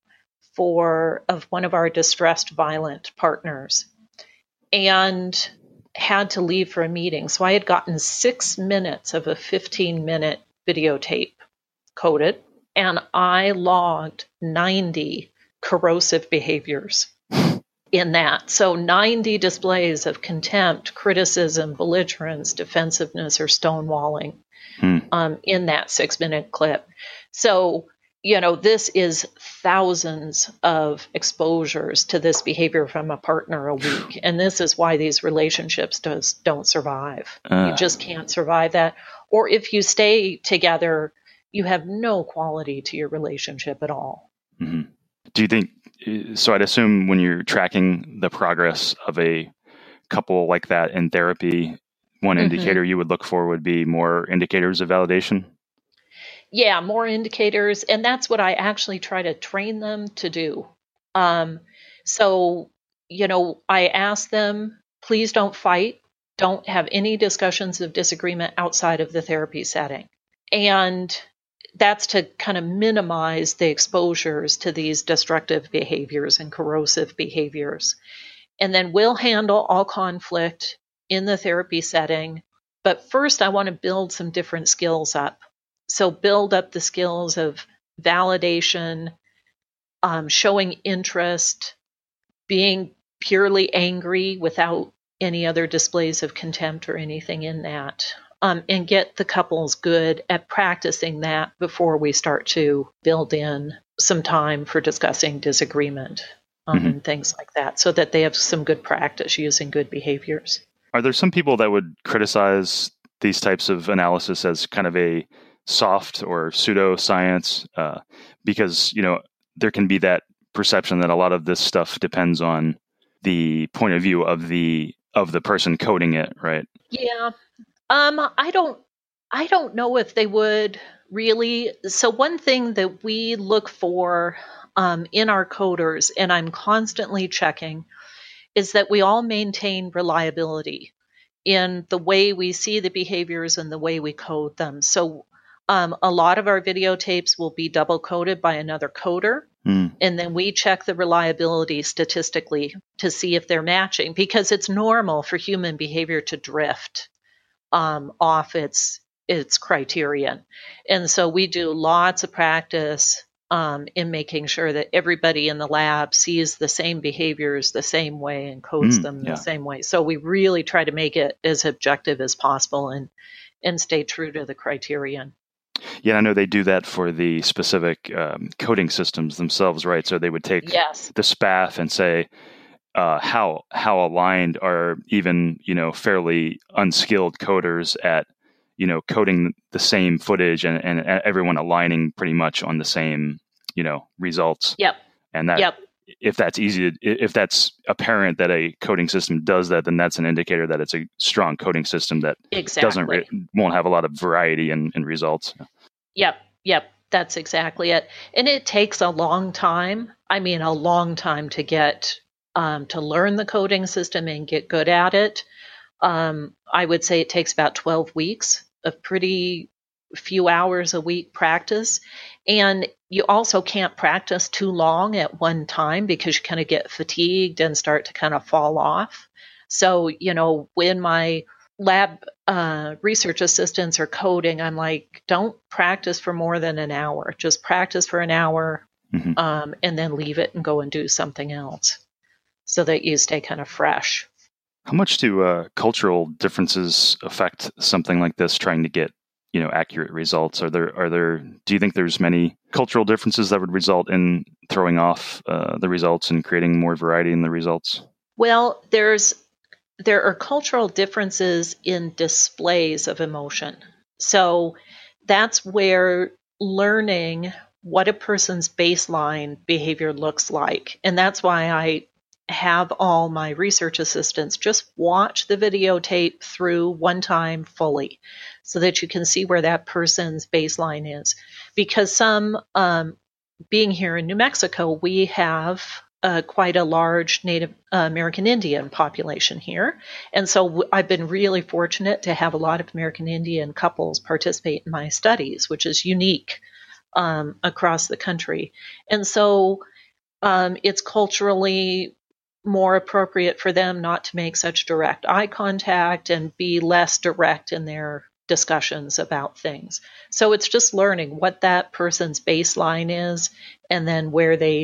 S2: of one of our distressed violent partners and had to leave for a meeting. So I had gotten 6 minutes of a 15-minute videotape coded. And I logged 90 corrosive behaviors in that. So 90 displays of contempt, criticism, belligerence, defensiveness, or stonewalling in that 6-minute clip. So, this is thousands of exposures to this behavior from a partner a week. And this is why these relationships don't survive. You just can't survive that. Or if you stay together, you have no quality to your relationship at all.
S6: Mm-hmm. Do you think, so I'd assume when you're tracking the progress of a couple like that in therapy, one indicator you would look for would be more indicators of validation?
S2: Yeah, more indicators. And that's what I actually try to train them to do. So, I ask them, please don't fight. Don't have any discussions of disagreement outside of the therapy setting. And that's to kind of minimize the exposures to these destructive behaviors and corrosive behaviors. And then we'll handle all conflict in the therapy setting. But first, I want to build some different skills up. So build up the skills of validation, showing interest, being purely angry without any other displays of contempt or anything in that, and get the couples good at practicing that before we start to build in some time for discussing disagreement and things like that, so that they have some good practice using good behaviors.
S6: Are there some people that would criticize these types of analysis as kind of a soft or pseudo-science, because, there can be that perception that a lot of this stuff depends on the point of view of the person coding it, right?
S2: Yeah. I don't know if they would really. So one thing that we look for in our coders, and I'm constantly checking, is that we all maintain reliability in the way we see the behaviors and the way we code them. So a lot of our videotapes will be double coded by another coder. And then we check the reliability statistically to see if they're matching, because it's normal for human behavior to drift off its criterion. And so we do lots of practice in making sure that everybody in the lab sees the same behaviors the same way and codes them the same way. So we really try to make it as objective as possible and stay true to the criterion.
S6: Yeah, I know they do that for the specific coding systems themselves, right? So they would take the SPAF and say, how aligned are even, fairly unskilled coders at, coding the same footage and everyone aligning pretty much on the same, results.
S2: Yep.
S6: And that if that's apparent that a coding system does that, then that's an indicator that it's a strong coding system that won't have a lot of variety in results.
S2: Yep. That's exactly it. And it takes a long time. I mean, a long time to get to learn the coding system and get good at it. I would say it takes about 12 weeks of pretty few hours a week practice. And you also can't practice too long at one time, because you kind of get fatigued and start to kind of fall off. So, when my lab research assistants are coding, I'm like, don't practice for more than an hour. Just practice for an hour and then leave it and go and do something else, so that you stay kind of fresh.
S6: How much do cultural differences affect something like this, trying to get, accurate results? Are there, do you think there's many cultural differences that would result in throwing off the results and creating more variety in the results?
S2: Well, there are cultural differences in displays of emotion. So that's where learning what a person's baseline behavior looks like. And that's why I have all my research assistants just watch the videotape through one time fully, so that you can see where that person's baseline is. Because being here in New Mexico, we have quite a large Native American Indian population here. And so I've been really fortunate to have a lot of American Indian couples participate in my studies, which is unique across the country. And so it's culturally more appropriate for them not to make such direct eye contact and be less direct in their discussions about things. So it's just learning what that person's baseline is, and then where they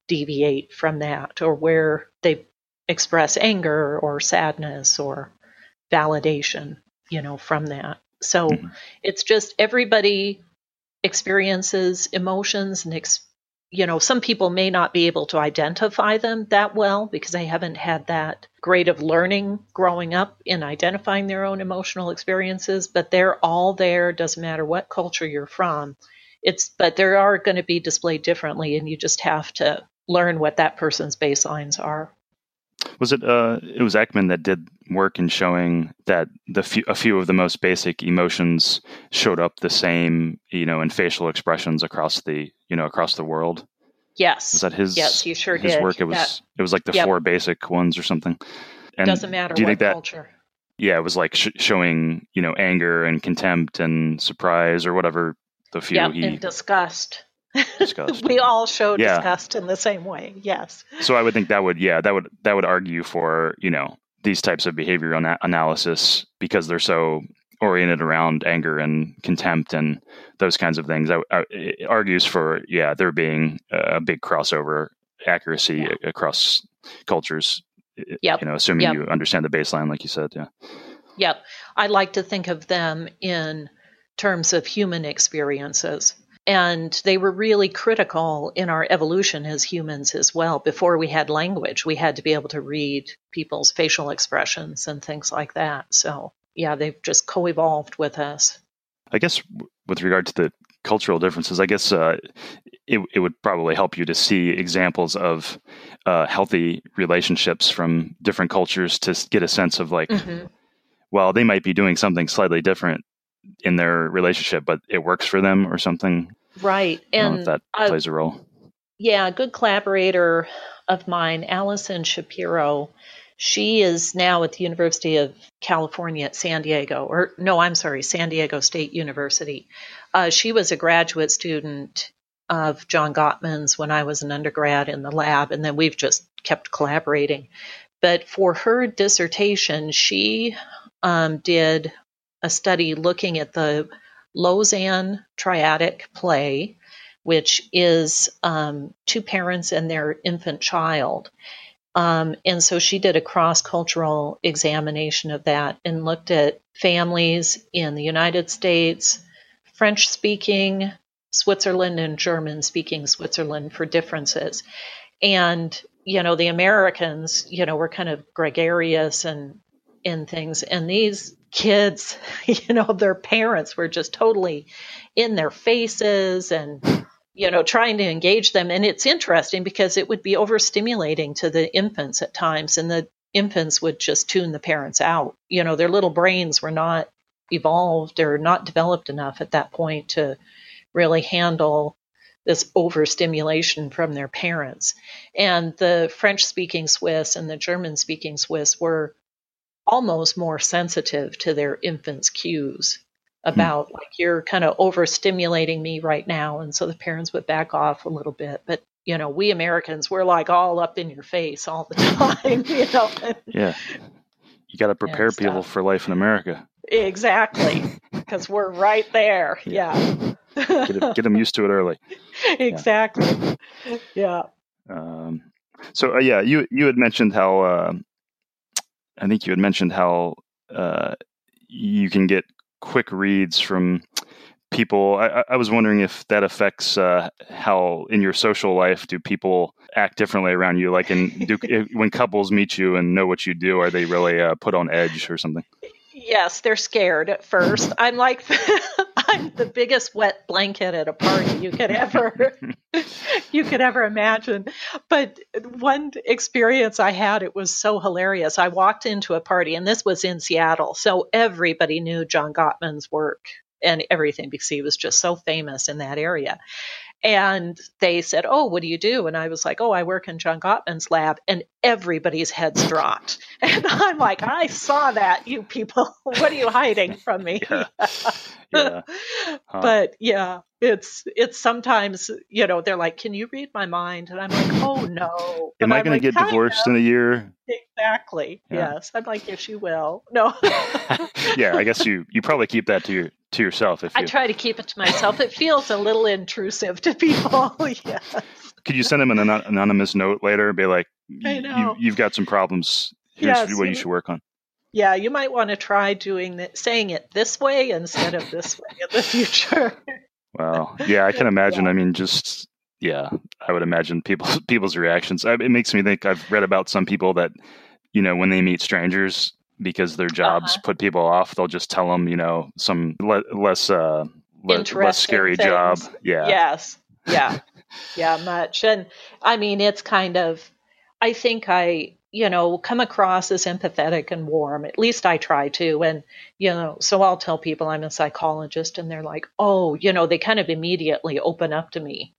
S2: deviate from that, or where they express anger or sadness or validation, from that. So it's just everybody experiences emotions and some people may not be able to identify them that well because they haven't had that grade of learning growing up in identifying their own emotional experiences, but they're all there. Doesn't matter what culture you're from. But they are going to be displayed differently, and you just have to learn what that person's baselines are.
S6: Was it was Ekman that did work in showing that a few of the most basic emotions showed up the same, in facial expressions across the world?
S2: Yes.
S6: Was that his?
S2: Yes, he sure
S6: his
S2: did.
S6: Work? It was like the four basic ones or something. And
S2: doesn't matter what culture.
S6: Yeah, it was like showing, anger and contempt and surprise or whatever the few
S2: and disgust.
S6: Disgust.
S2: We all show disgust in the same way. Yes.
S6: So I would think that would argue for, these types of behavioral analysis because they're so oriented around anger and contempt and those kinds of things. It argues for, there being a big crossover accuracy across cultures.
S2: Yep.
S6: Assuming you understand the baseline, like you said. Yeah.
S2: Yep. I like to think of them in terms of human experiences. And they were really critical in our evolution as humans as well. Before we had language, we had to be able to read people's facial expressions and things like that. So, they've just co-evolved with us.
S6: I guess with regard to the cultural differences, I guess it would probably help you to see examples of healthy relationships from different cultures to get a sense of well, they might be doing something slightly different in their relationship, but it works for them or something.
S2: Right.
S6: I don't know if that plays a role.
S2: Yeah, a good collaborator of mine, Allison Shapiro, she is now at the University of California at San Diego State University. She was a graduate student of John Gottman's when I was an undergrad in the lab, and then we've just kept collaborating. But for her dissertation, she did a study looking at the Lausanne triadic play, which is two parents and their infant child. And so she did a cross-cultural examination of that and looked at families in the United States, French-speaking Switzerland and German-speaking Switzerland for differences. And, the Americans, were kind of gregarious and things. And these kids, their parents were just totally in their faces and, trying to engage them. And it's interesting because it would be overstimulating to the infants at times, and the infants would just tune the parents out. Their little brains were not evolved or not developed enough at that point to really handle this overstimulation from their parents. And the French-speaking Swiss and the German-speaking Swiss were almost more sensitive to their infants' cues about you're kind of overstimulating me right now. And so the parents would back off a little bit. But, we Americans, we're all up in your face all the time,
S6: Yeah. You got to prepare people for life in America.
S2: Exactly. Because we're right there. Yeah.
S6: Get them used to it early.
S2: Exactly. Yeah.
S6: You had mentioned how, I think you had mentioned how you can get quick reads from people. I was wondering if that affects how in your social life do people act differently around you? Like when couples meet you and know what you do, are they really put on edge or something?
S2: Yes, they're scared at first. I'm the biggest wet blanket at a party you could ever imagine. But one experience I had, it was so hilarious. I walked into a party, and this was in Seattle, so everybody knew John Gottman's work and everything because he was just so famous in that area. And they said, "Oh, what do you do?" And I was like, "Oh, I work in John Gottman's lab." And everybody's heads dropped. And I'm like, "I saw that, you people. What are you hiding from me?"
S6: Yeah.
S2: But it's sometimes, they're like, "Can you read my mind?" And I'm like, "Oh, no."
S6: Am I going to get divorced in a year?
S2: Exactly. Yeah. Yes. I'm like, "Yes, you will." No.
S6: Yeah, I guess you probably keep that to to yourself.
S2: I try to keep it to myself. It feels a little intrusive to people. Yes.
S6: Could you send them an anonymous note later and be like,
S2: I know.
S6: You've got some problems. Here's what you should work on.
S2: Yeah, you might want to try saying it this way instead of this way in the future.
S6: Well, yeah, I can imagine. I mean, I would imagine people's reactions. It makes me think. I've read about some people that, when they meet strangers, because their jobs put people off, they'll just tell them, some less scary
S2: things.
S6: Job. Yeah.
S2: Yes. Yeah. Yeah, much. And I mean, it's kind of, I think I come across as empathetic and warm. At least I try to. And, so I'll tell people I'm a psychologist and they're like, oh, they kind of immediately open up to me,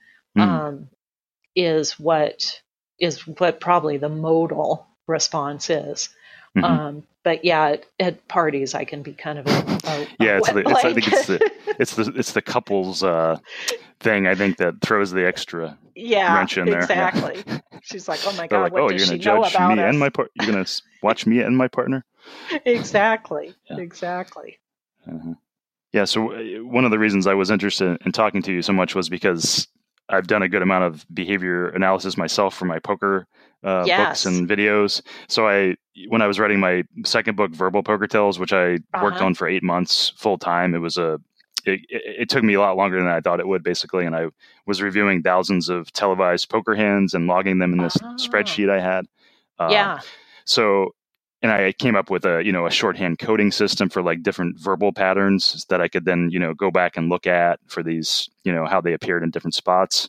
S2: is what probably the modal response is. Mm-hmm. But yeah, at parties I can be kind of I think
S6: it's the couples thing. I think that throws the extra wrench in there.
S2: Exactly. Yeah. She's like, oh my God,
S6: like,
S2: what does she know about
S6: me
S2: us?
S6: And my you're going to watch me and my partner.
S2: Exactly. Yeah. Exactly.
S6: Uh-huh. Yeah. So one of the reasons I was interested in talking to you so much was because I've done a good amount of behavior analysis myself for my poker books and videos. So when I was writing my second book, Verbal Poker Tales, which I worked on for 8 months full time, it took me a lot longer than I thought it would, basically. And I was reviewing thousands of televised poker hands and logging them in this spreadsheet I had. So, and I came up with a shorthand coding system for like different verbal patterns that I could then, go back and look at for these, how they appeared in different spots.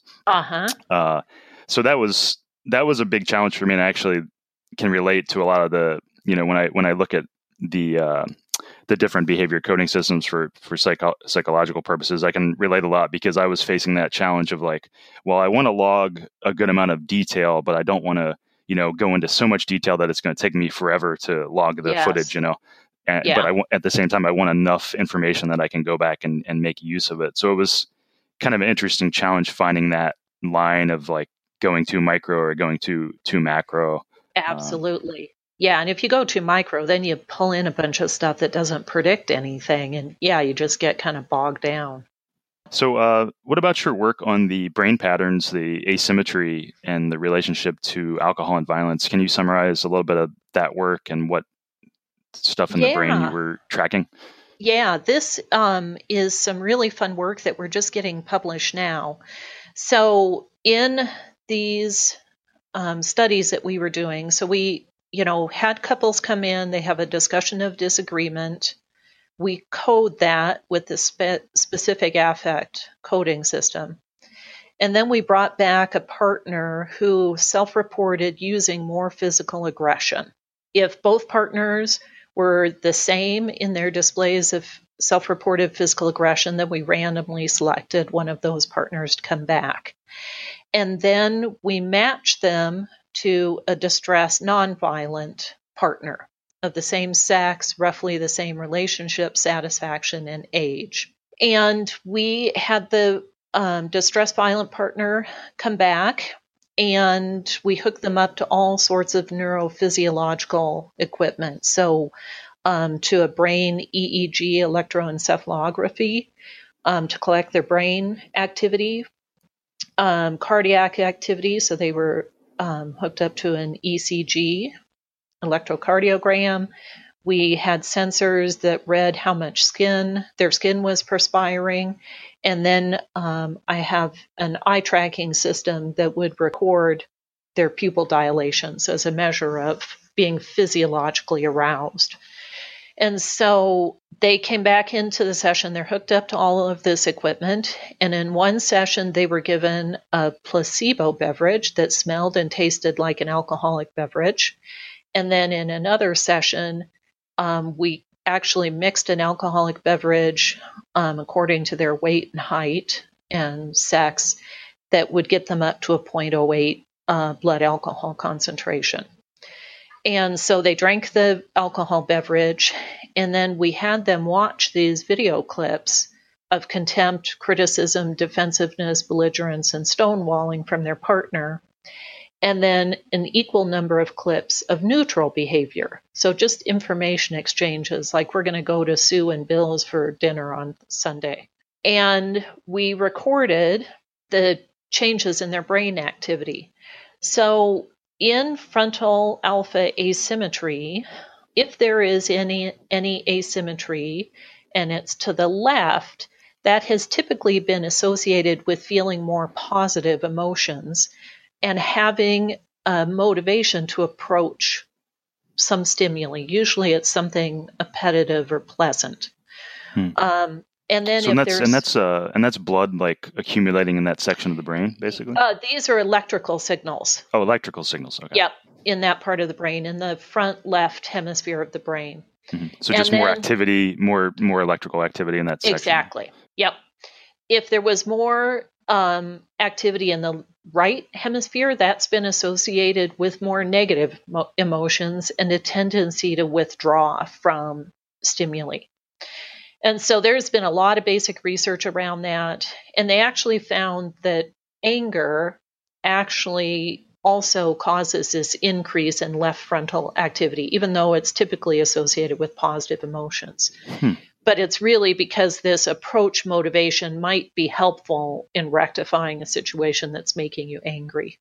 S6: So that was a big challenge for me, and I actually can relate to a lot of the, when I look at the different behavior coding systems for psychological purposes, I can relate a lot because I was facing that challenge of like, well, I want to log a good amount of detail, but I don't want to, go into so much detail that it's going to take me forever to log the footage, but at the same time, I want enough information that I can go back and make use of it. So it was kind of an interesting challenge finding that line of like going too micro or going too macro.
S2: Absolutely. Yeah. And if you go too micro, then you pull in a bunch of stuff that doesn't predict anything. And you just get kind of bogged down.
S6: So what about your work on the brain patterns, the asymmetry, and the relationship to alcohol and violence? Can you summarize a little bit of that work and what stuff in the brain you were tracking?
S2: Yeah, this is some really fun work that we're just getting published now. So in these studies that we were doing, so we had couples come in, they have a discussion of disagreement. We code that with the specific affect coding system. And then we brought back a partner who self-reported using more physical aggression. If both partners were the same in their displays of self-reported physical aggression, then we randomly selected one of those partners to come back. And then we matched them to a distressed, nonviolent partner of the same sex, roughly the same relationship, satisfaction, and age. And we had the distressed violent partner come back, and we hooked them up to all sorts of neurophysiological equipment. So to a brain EEG electroencephalography to collect their brain activity, cardiac activity. So they were hooked up to an ECG, electrocardiogram. We had sensors that read how much their skin was perspiring. And then I have an eye tracking system that would record their pupil dilations as a measure of being physiologically aroused. And so they came back into the session. They're hooked up to all of this equipment. And in one session, they were given a placebo beverage that smelled and tasted like an alcoholic beverage. And then in another session, we actually mixed an alcoholic beverage according to their weight and height and sex that would get them up to a 0.08 blood alcohol concentration. And so they drank the alcohol beverage, and then we had them watch these video clips of contempt, criticism, defensiveness, belligerence, and stonewalling from their partner. and then an equal number of clips of neutral behavior. So just information exchanges, like we're going to go to Sue and Bill's for dinner on Sunday. And we recorded the changes in their brain activity. So in frontal alpha asymmetry, if there is any asymmetry and it's to the left, that has typically been associated with feeling more positive emotions and having a motivation to approach some stimuli. Usually it's something appetitive or pleasant. And then
S6: that's blood like accumulating in that section of the brain, basically?
S2: These are electrical signals.
S6: Oh, electrical signals. Okay.
S2: Yep, in that part of the brain, in the front left hemisphere of the brain.
S6: Mm-hmm. So just more activity, more electrical activity in that section.
S2: Exactly. Yep. If there was more activity in the right hemisphere, that's been associated with more negative emotions and a tendency to withdraw from stimuli. And so there's been a lot of basic research around that. And they actually found that anger actually also causes this increase in left frontal activity, even though it's typically associated with positive emotions. But it's really because this approach motivation might be helpful in rectifying a situation that's making you angry.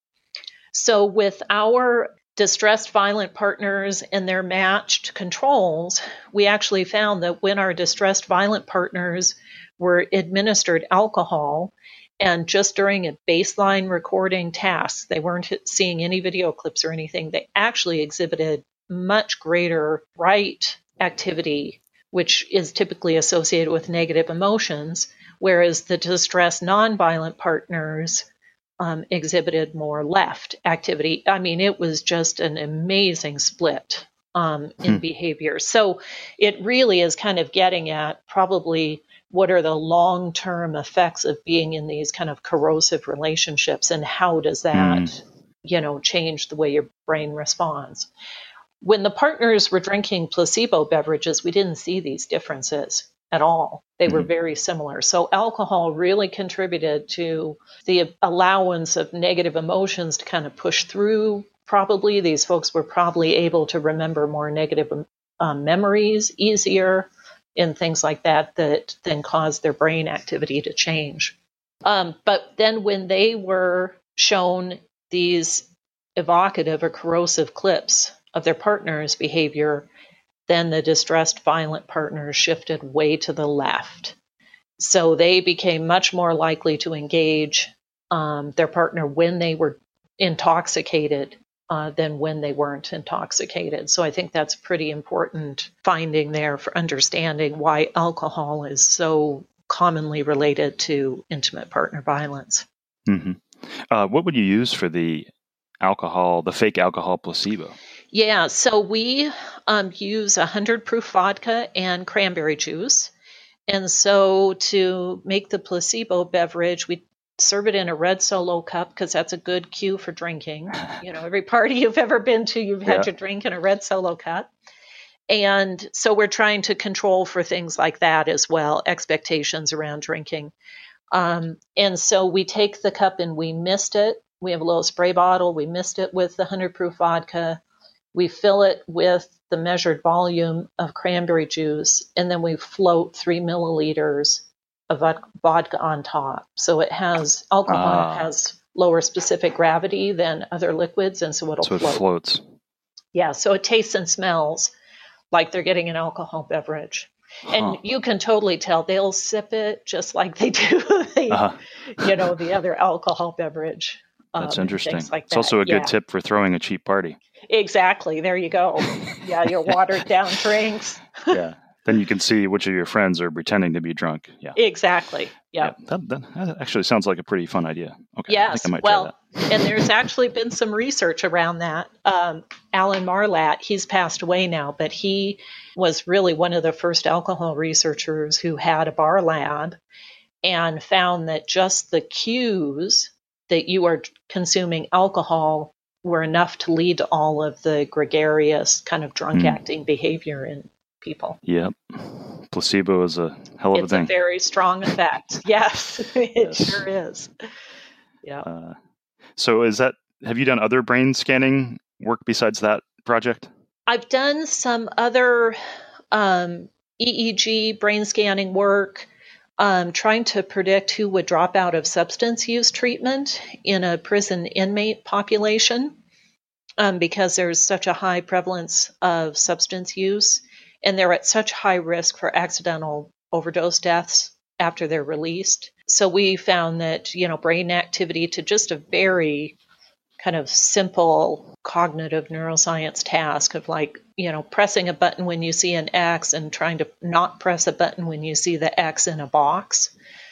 S2: So with our distressed violent partners and their matched controls, we actually found that when our distressed violent partners were administered alcohol, and just during a baseline recording task, they weren't seeing any video clips or anything, they actually exhibited much greater right activity, which is typically associated with negative emotions, whereas the distressed nonviolent partners exhibited more left activity. I mean, it was just an amazing split in behavior. So it really is kind of getting at probably what are the long-term effects of being in these kind of corrosive relationships, and how does that, change the way your brain responds. When the partners were drinking placebo beverages, we didn't see these differences at all. They were very similar. So alcohol really contributed to the allowance of negative emotions to kind of push through. Probably these folks were probably able to remember more negative memories easier and things like that then caused their brain activity to change. But then when they were shown these evocative or corrosive clips of their partner's behavior, then the distressed violent partners shifted way to the left. So they became much more likely to engage their partner when they were intoxicated than when they weren't intoxicated. So I think that's a pretty important finding there for understanding why alcohol is so commonly related to intimate partner violence.
S6: Mm-hmm. What would you use for the fake alcohol placebo?
S2: Yeah, so we use 100 proof vodka and cranberry juice. And so to make the placebo beverage, we serve it in a red Solo cup because that's a good cue for drinking. Every party you've ever been to, you've had your drink in a red Solo cup. And so we're trying to control for things like that as well, expectations around drinking. And so we take the cup and we mist it. We have a little spray bottle. We mist it with the 100 proof vodka. We fill it with the measured volume of cranberry juice, and then we float 3 milliliters of vodka on top. So it has alcohol has lower specific gravity than other liquids, and so it'll float.
S6: So it floats.
S2: Yeah, so it tastes and smells like they're getting an alcohol beverage. And you can totally tell they'll sip it just like they do the other alcohol beverage.
S6: That's interesting.
S2: Like
S6: it's also a good tip for throwing a cheap party.
S2: Exactly. There you go. Yeah, your watered down drinks.
S6: Yeah. Then you can see which of your friends are pretending to be drunk. Yeah.
S2: Exactly. Yeah.
S6: That actually sounds like a pretty fun idea. Okay.
S2: Yes.
S6: I think I might try that.
S2: And there's actually been some research around that. Alan Marlatt, he's passed away now, but he was really one of the first alcohol researchers who had a bar lab and found that just the cues that you are consuming alcohol were enough to lead to all of the gregarious kind of drunk acting behavior in people.
S6: Yep. Placebo is a hell of a thing.
S2: It's a very strong effect. Yes, it sure is. Yeah.
S6: So is have you done other brain scanning work besides that project?
S2: I've done some other EEG brain scanning work, trying to predict who would drop out of substance use treatment in a prison inmate population, because there's such a high prevalence of substance use, and they're at such high risk for accidental overdose deaths after they're released. So we found that, brain activity to just a very kind of simple cognitive neuroscience task of pressing a button when you see an X and trying to not press a button when you see the X in a box,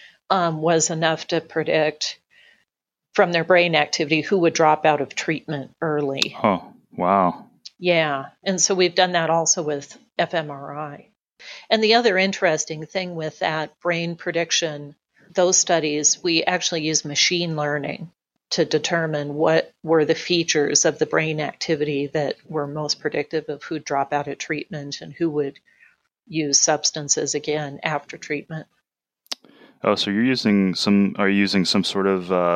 S2: was enough to predict from their brain activity who would drop out of treatment early.
S6: Oh, wow.
S2: Yeah. And so we've done that also with fMRI. And the other interesting thing with that brain prediction, those studies, we actually use machine learning to determine what were the features of the brain activity that were most predictive of who'd drop out of treatment and who would use substances again after treatment.
S6: Oh, so are you using some sort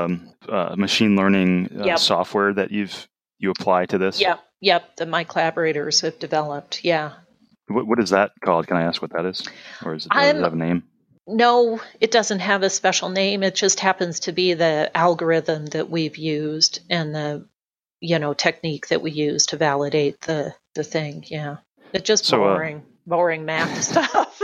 S6: of machine learning software that you apply to this?
S2: Yep. That my collaborators have developed. Yeah.
S6: What is that called? Can I ask what that is? Or does it have a name?
S2: No, it doesn't have a special name. It just happens to be the algorithm that we've used and the, technique that we use to validate the thing. Yeah. It's just boring math stuff.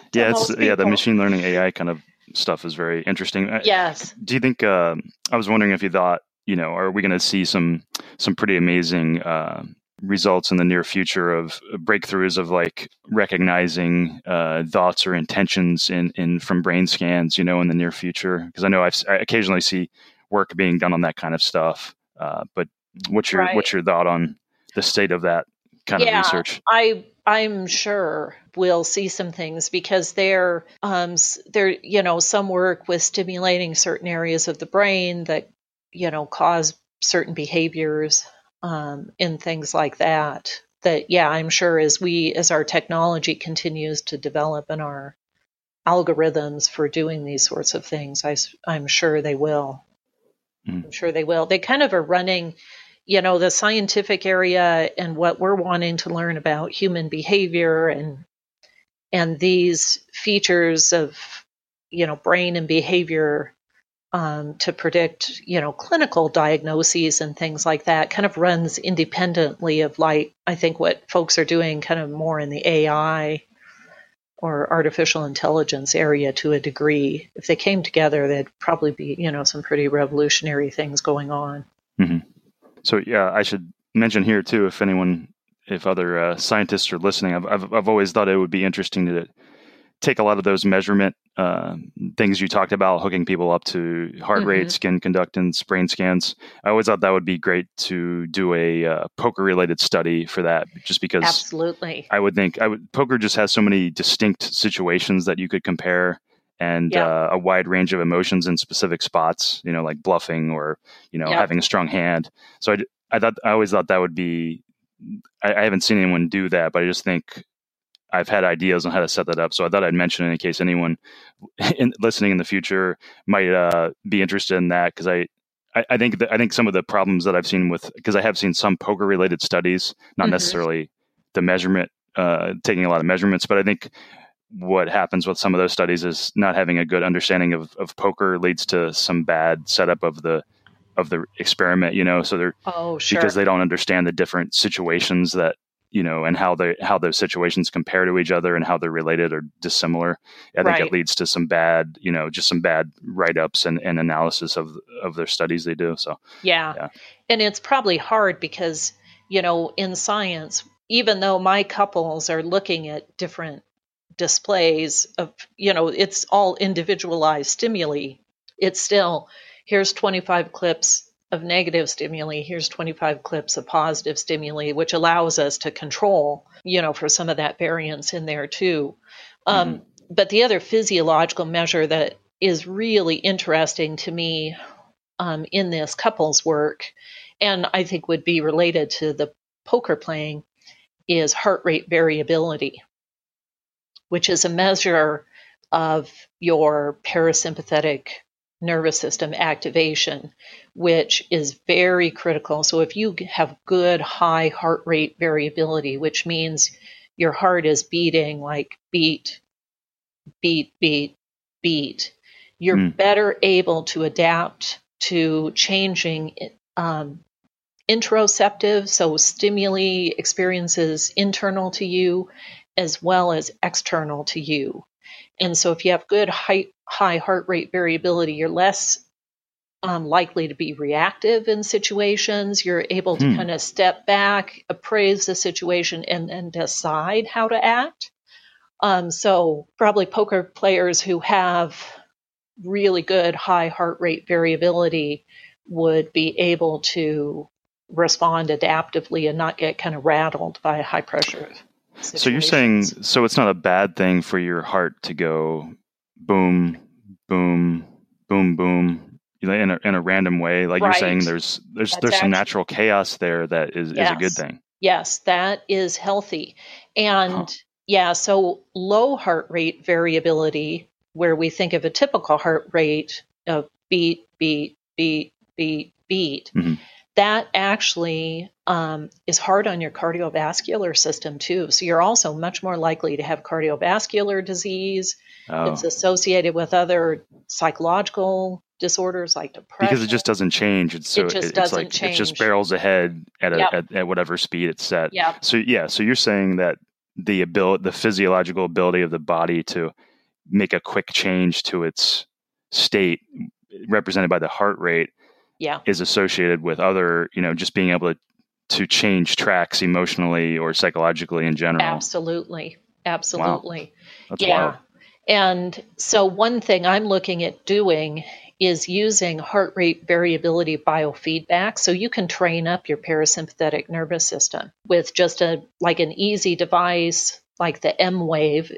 S6: The machine learning AI kind of stuff is very interesting.
S2: Yes.
S6: Do you think, I was wondering if you thought, are we going to see some pretty amazing results in the near future of breakthroughs of recognizing thoughts or intentions from brain scans, in the near future? Because I know I occasionally see work being done on that kind of stuff. But what's your thought on the state of that kind of research?
S2: I'm sure we'll see some things because there some work with stimulating certain areas of the brain that cause certain behaviors in things like that. I'm sure as our technology continues to develop and our algorithms for doing these sorts of things, I'm sure they will. I'm sure they will. They kind of are running, the scientific area and what we're wanting to learn about human behavior and these features of, brain and behavior to predict, clinical diagnoses and things like that kind of runs independently of I think what folks are doing kind of more in the AI or artificial intelligence area to a degree. If they came together, there'd probably be, some pretty revolutionary things going on.
S6: Mm-hmm. So, I should mention here too, if other scientists are listening, I've always thought it would be interesting to take a lot of those measurement things you talked about, hooking people up to heart rate, skin conductance, brain scans. I always thought that would be great to do a poker-related study for that, just because
S2: absolutely,
S6: I would think poker just has so many distinct situations that you could compare, and a wide range of emotions in specific spots, like bluffing or having a strong hand. So I always thought that would be. I haven't seen anyone do that, but I just think I've had ideas on how to set that up. So I thought I'd mention it in case anyone listening in the future might be interested in that, because I think some of the problems that I've seen because I have seen some poker related studies, not necessarily the measurement, taking a lot of measurements, but I think what happens with some of those studies is not having a good understanding of poker leads to some bad setup of the experiment, so they're because they don't understand the different situations that, and how those situations compare to each other and how they're related or dissimilar. I think it leads to some bad, just some bad write-ups and analysis of their studies they do. So
S2: yeah. And it's probably hard because, in science, even though my couples are looking at different displays of, it's all individualized stimuli, it's still, here's 25 clips of negative stimuli, here's 25 clips of positive stimuli, which allows us to control, for some of that variance in there too. But the other physiological measure that is really interesting to me in this couples work, and I think would be related to the poker playing, is heart rate variability, which is a measure of your parasympathetic nervous system activation, which is very critical. So if you have good high heart rate variability, which means your heart is beating like beat, beat, beat, beat, you're better able to adapt to changing interoceptive, so stimuli experiences internal to you as well as external to you. And so if you have good high heart rate variability, you're less likely to be reactive in situations. You're able to kind of step back, appraise the situation, and then decide how to act. So probably poker players who have really good high heart rate variability would be able to respond adaptively and not get kind of rattled by high pressure situations.
S6: So you're saying, so it's not a bad thing for your heart to go boom, boom, boom, boom, in a random way. Like You're saying there's some natural chaos there that is a good thing.
S2: Yes, that is healthy. And so low heart rate variability, where we think of a typical heart rate of beat, beat, beat, beat, beat, that actually is hard on your cardiovascular system too. So you're also much more likely to have cardiovascular disease. It's associated with other psychological disorders like depression.
S6: Because it just doesn't change. It just barrels ahead at whatever speed it's set.
S2: Yep.
S6: So you're saying that the physiological ability of the body to make a quick change to its state, represented by the heart rate, is associated with other, just being able to change tracks emotionally or psychologically in general.
S2: Absolutely.
S6: Wow. That's wild.
S2: And so one thing I'm looking at doing is using heart rate variability biofeedback. So you can train up your parasympathetic nervous system with just an easy device like the M-Wave,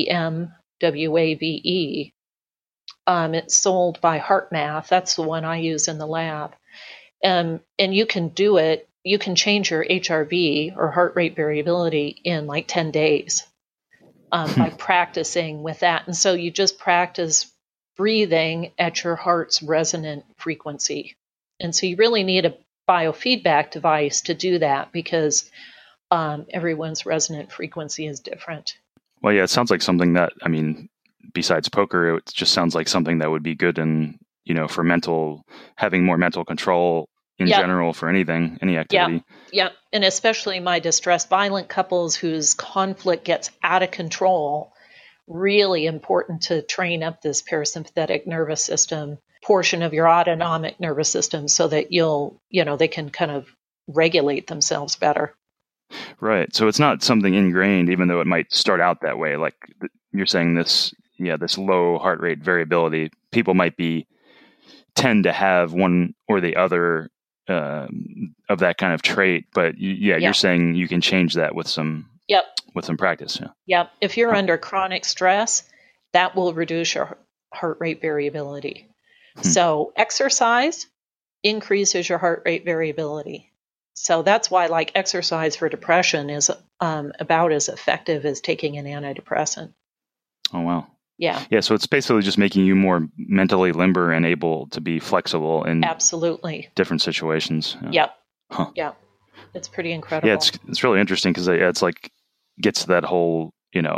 S2: EMWAVE. It's sold by HeartMath. That's the one I use in the lab. And you can do it. You can change your HRV or heart rate variability in 10 days by practicing with that. And so you just practice breathing at your heart's resonant frequency. And so you really need a biofeedback device to do that because everyone's resonant frequency is different.
S6: Well, yeah, it sounds like something that, besides poker, it just sounds like something that would be good in, for having more mental control in general for any activity.
S2: Yeah. And especially my distressed violent couples whose conflict gets out of control, really important to train up this parasympathetic nervous system portion of your autonomic nervous system so that they can kind of regulate themselves better.
S6: Right. So it's not something ingrained, even though it might start out that way. Like you're saying this low heart rate variability, people might tend to have one or the other of that kind of trait, but you're saying you can change that with some practice.
S2: Yep. If you're under chronic stress, that will reduce your heart rate variability. So exercise increases your heart rate variability. So that's why exercise for depression is about as effective as taking an antidepressant.
S6: Oh, wow.
S2: Yeah.
S6: Yeah. So it's basically just making you more mentally limber and able to be flexible in different situations.
S2: Yep. Yeah. It's pretty incredible.
S6: Yeah. It's really interesting because it's gets to that whole,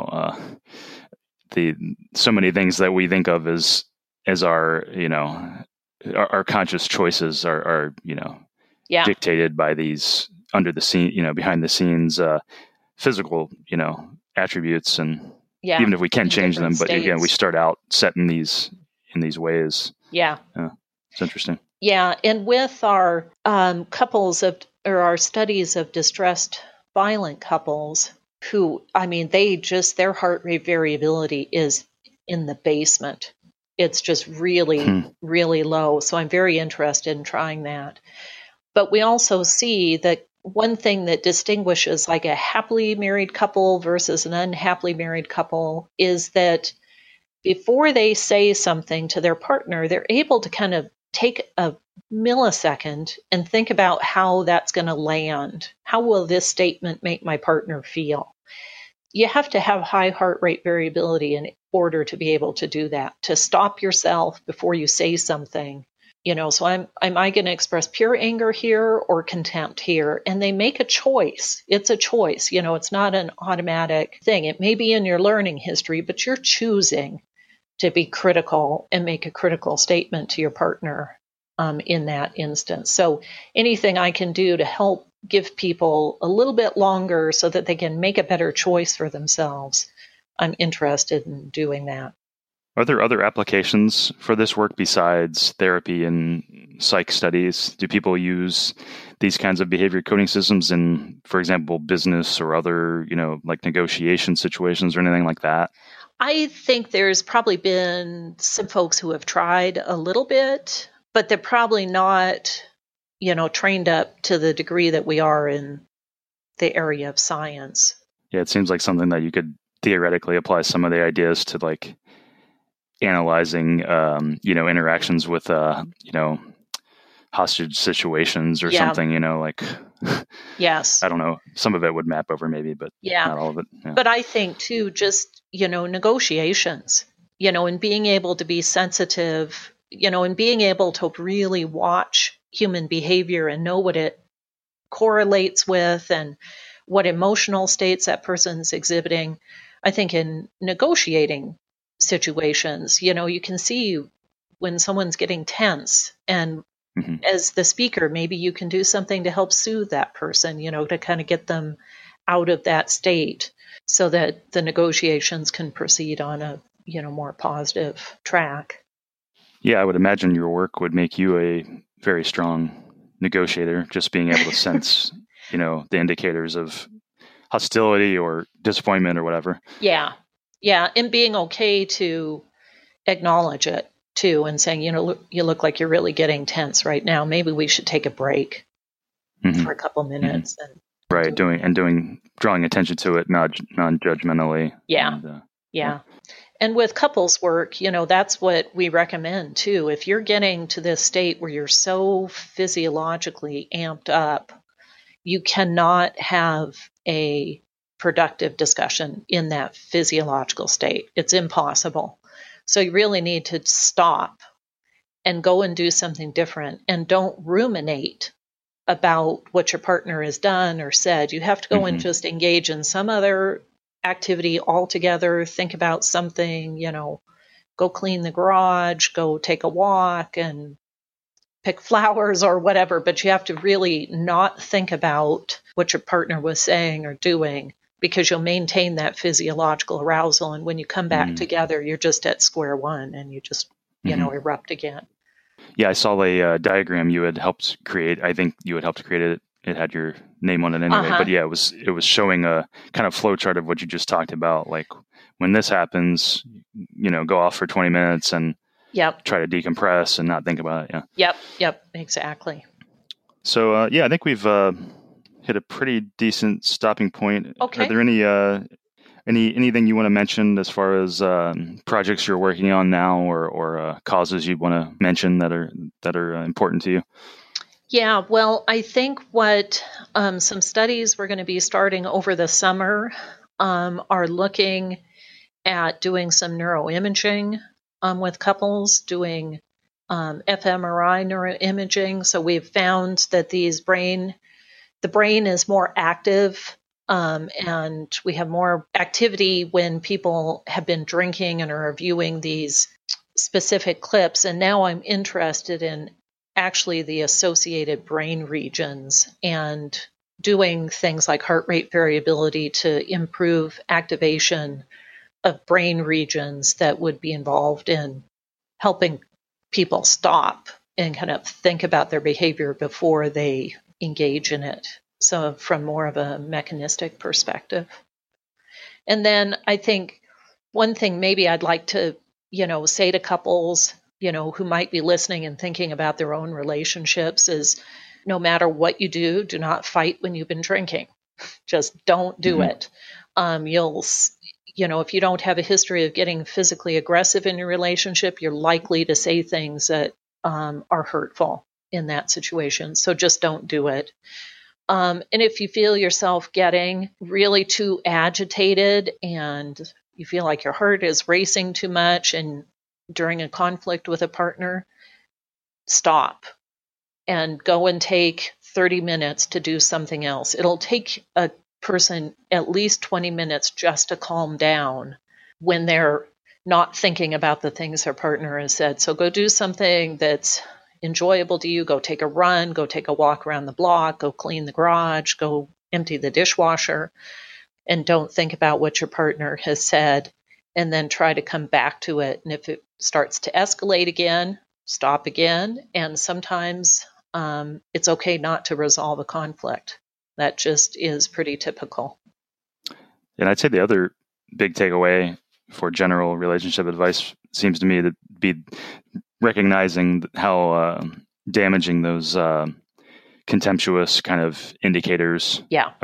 S6: so many things that we think of as our, our conscious choices are dictated by these under the scene, behind the scenes, physical, attributes and, even if we can change them, but again, we start out set in these ways.
S2: Yeah.
S6: It's interesting.
S2: Yeah. And with our our studies of distressed violent couples who, their heart rate variability is in the basement. It's just really, really low. So I'm very interested in trying that. But we also see that one thing that distinguishes a happily married couple versus an unhappily married couple is that before they say something to their partner, they're able to kind of take a millisecond and think about how that's going to land. How will this statement make my partner feel? You have to have high heart rate variability order to be able to do that, to stop yourself before you say something. So am I going to express pure anger here or contempt here? And they make a choice. It's a choice. It's not an automatic thing. It may be in your learning history, but you're choosing to be critical and make a critical statement to your partner in that instance. So anything I can do to help give people a little bit longer so that they can make a better choice for themselves, I'm interested in doing that.
S6: Are there other applications for this work besides therapy and psych studies? Do people use these kinds of behavior coding systems in, for example, business or other, like negotiation situations or anything like that?
S2: I think there's probably been some folks who have tried a little bit, but they're probably not, trained up to the degree that we are in the area of science.
S6: Yeah, it seems like something that you could theoretically apply some of the ideas to, like analyzing, interactions with, hostage situations or something, like,
S2: yes,
S6: I don't know. Some of it would map over maybe, but not all of it. Yeah.
S2: But I think too, just, negotiations, and being able to be sensitive, and being able to really watch human behavior and know what it correlates with and what emotional states that person's exhibiting. I think in negotiating situations, you can see when someone's getting tense, and as the speaker, maybe you can do something to help soothe that person, to kind of get them out of that state so that the negotiations can proceed on a, more positive track.
S6: Yeah, I would imagine your work would make you a very strong negotiator, just being able to sense, the indicators of hostility or disappointment or whatever.
S2: Yeah. And being okay to acknowledge it too, and saying, you look like you're really getting tense right now. Maybe we should take a break for a couple minutes. And
S6: right. Drawing attention to it, non-judgmentally.
S2: Yeah. And, And with couples work, that's what we recommend too. If you're getting to this state where you're so physiologically amped up, you cannot have a productive discussion in that physiological state. It's impossible. So you really need to stop and go and do something different, and don't ruminate about what your partner has done or said. You have to go and just engage in some other activity altogether. Think about something, go clean the garage, go take a walk and pick flowers or whatever, but you have to really not think about what your partner was saying or doing, because you'll maintain that physiological arousal. And when you come back together, you're just at square one and you just, erupt again.
S6: Yeah, I saw a diagram you had helped create. I think you had helped create it. It had your name on it anyway. But yeah, it was showing a kind of flow chart of what you just talked about. Like when this happens, go off for 20 minutes and try to decompress and not think about it. Yeah.
S2: Yep. Exactly.
S6: So I think we've hit a pretty decent stopping point.
S2: Okay.
S6: Are there anything you want to mention as far as projects you're working on now, or causes you want to mention that are important to you?
S2: Yeah, well, I think what some studies we're going to be starting over the summer are looking at doing some neuroimaging with couples, doing fMRI neuroimaging. So we've found that the brain is more active, and we have more activity when people have been drinking and are viewing these specific clips. And now I'm interested in actually the associated brain regions and doing things like heart rate variability to improve activation of brain regions that would be involved in helping people stop and kind of think about their behavior before they engage in it. So from more of a mechanistic perspective. And then I think one thing maybe I'd like to, say to couples, who might be listening and thinking about their own relationships is, no matter what you do not fight when you've been drinking. Just don't do it. If you don't have a history of getting physically aggressive in your relationship, you're likely to say things that are hurtful in that situation. So just don't do it. And if you feel yourself getting really too agitated and you feel like your heart is racing too much and during a conflict with a partner, stop and go and take 30 minutes to do something else. It'll take a person at least 20 minutes just to calm down when they're not thinking about the things their partner has said. So go do something that's enjoyable to you. Go take a run, go take a walk around the block, go clean the garage, go empty the dishwasher, and don't think about what your partner has said, and then try to come back to it. And if it starts to escalate again, stop again. And sometimes it's okay not to resolve a conflict. That just is pretty typical.
S6: And I'd say the other big takeaway for general relationship advice seems to me to be recognizing how damaging those contemptuous kind of indicators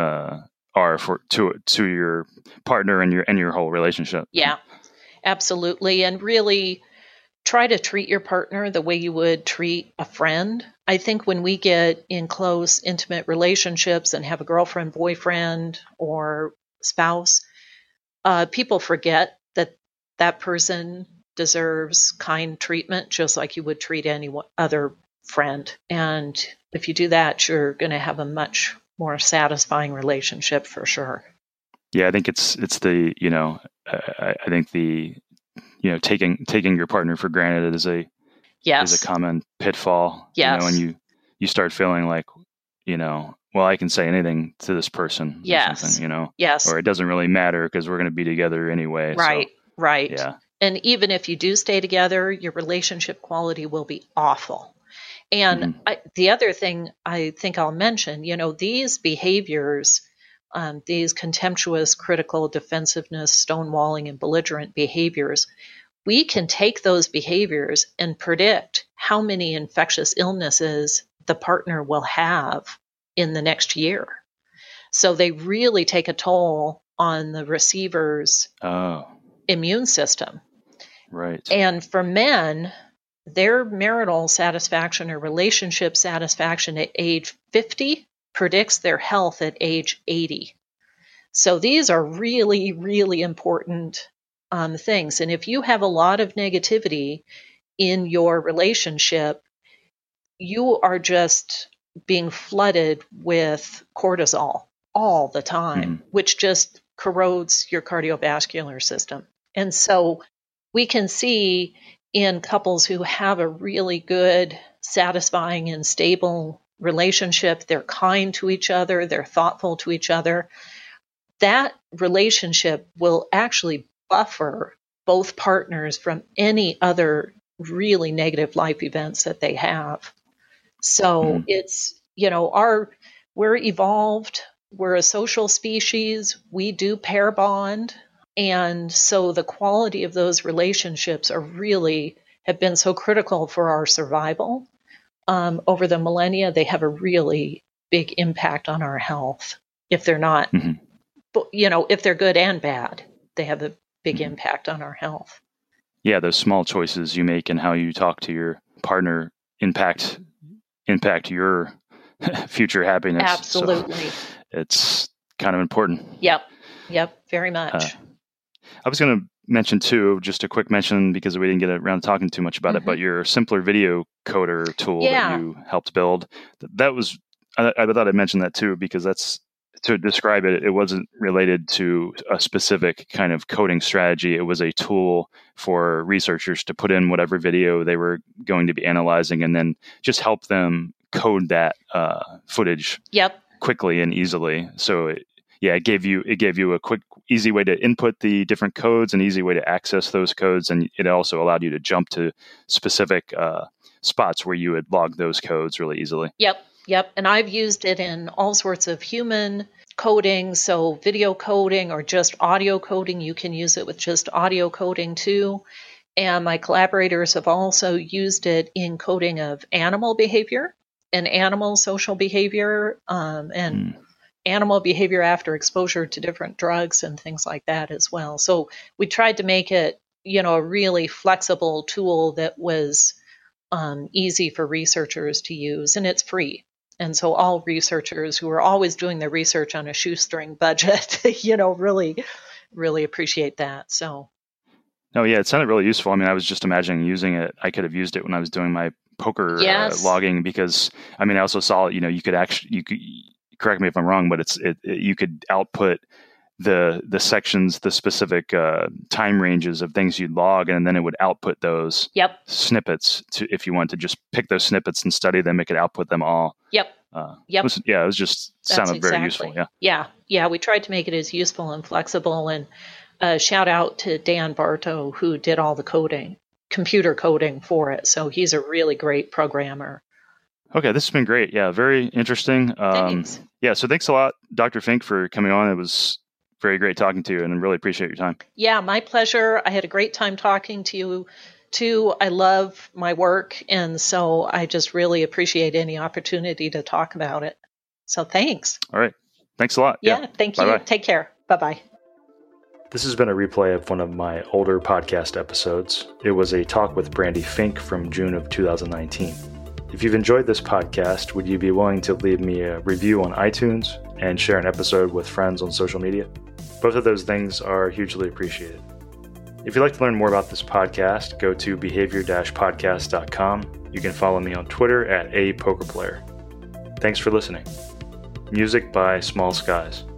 S6: are to your partner and your whole relationship.
S2: Yeah, absolutely. And really try to treat your partner the way you would treat a friend. I think when we get in close, intimate relationships and have a girlfriend, boyfriend, or spouse, people forget that that person deserves kind treatment just like you would treat any other friend. And if you do that, you're going to have a much more satisfying relationship for sure.
S6: Yeah, I think it's the, I think the, taking your partner for granted is a common pitfall.
S2: Yes.
S6: When you start feeling like, well, I can say anything to this person.
S2: Yes.
S6: Or something,
S2: Yes.
S6: Or it doesn't really matter because we're going to be together anyway.
S2: Right.
S6: So,
S2: right.
S6: Yeah.
S2: And even if you do stay together, your relationship quality will be awful. And the other thing I think I'll mention, these behaviors, these contemptuous, critical, defensiveness, stonewalling, and belligerent behaviors, we can take those behaviors and predict how many infectious illnesses the partner will have in the next year. So they really take a toll on the receiver's immune system.
S6: Right.
S2: And for men, their marital satisfaction or relationship satisfaction at age 50 predicts their health at age 80. So these are really, really important things. And if you have a lot of negativity in your relationship, you are just being flooded with cortisol all the time, which just corrodes your cardiovascular system. And so we can see in couples who have a really good, satisfying, and stable relationship, they're kind to each other, they're thoughtful to each other, that relationship will actually buffer both partners from any other really negative life events that they have. So it's, we're evolved, we're a social species, we do pair bond. And so the quality of those relationships have been so critical for our survival. Over the millennia, they have a really big impact on our health. If they're not, if they're good and bad, they have a big impact on our health.
S6: Yeah, those small choices you make and how you talk to your partner impact your future happiness.
S2: Absolutely.
S6: So it's kind of important.
S2: Yep, very much.
S6: I was going to mention too, just a quick mention because we didn't get around to talking too much about it, but your Simpler Video Coder tool that you helped build, that was, I thought I'd mention that too, because that's, to describe it, it wasn't related to a specific kind of coding strategy. It was a tool for researchers to put in whatever video they were going to be analyzing and then just help them code that footage quickly and easily. So it gave you a quick, easy way to input the different codes, an easy way to access those codes, and it also allowed you to jump to specific spots where you would log those codes really easily.
S2: Yep. And I've used it in all sorts of human coding, so video coding or just audio coding. You can use it with just audio coding too. And my collaborators have also used it in coding of animal behavior and animal social behavior and animal behavior after exposure to different drugs and things like that as well. So we tried to make it, a really flexible tool that was easy for researchers to use, and it's free. And so all researchers who are always doing their research on a shoestring budget, really really appreciate that. So.
S6: No, yeah, it sounded really useful. I mean, I was just imagining using it. I could have used it when I was doing my poker logging, because I mean, I also saw, you could correct me if I'm wrong, but you could output the sections, the specific time ranges of things you'd log, and then it would output those snippets if you want to just pick those snippets and study them, it could output them all.
S2: Yep.
S6: It was just sounded very useful.
S2: Yeah. We tried to make it as useful and flexible, and shout out to Dan Bartow, who did all the computer coding for it. So he's a really great programmer.
S6: Okay, this has been great. Yeah, very interesting.
S2: Thanks.
S6: Yeah, so thanks a lot, Dr. Fink, for coming on. It was very great talking to you, and I really appreciate your time.
S2: Yeah, my pleasure. I had a great time talking to you, too. I love my work, and so I just really appreciate any opportunity to talk about it. So thanks.
S6: All right. Thanks a lot.
S2: Yeah, thank you.
S6: Bye-bye.
S2: Take care. Bye-bye.
S1: This has been a replay of one of my older podcast episodes. It was a talk with Brandy Fink from June of 2019. If you've enjoyed this podcast, would you be willing to leave me a review on iTunes and share an episode with friends on social media? Both of those things are hugely appreciated. If you'd like to learn more about this podcast, go to behavior-podcast.com. You can follow me on Twitter at @apokerplayer. Thanks for listening. Music by Small Skies.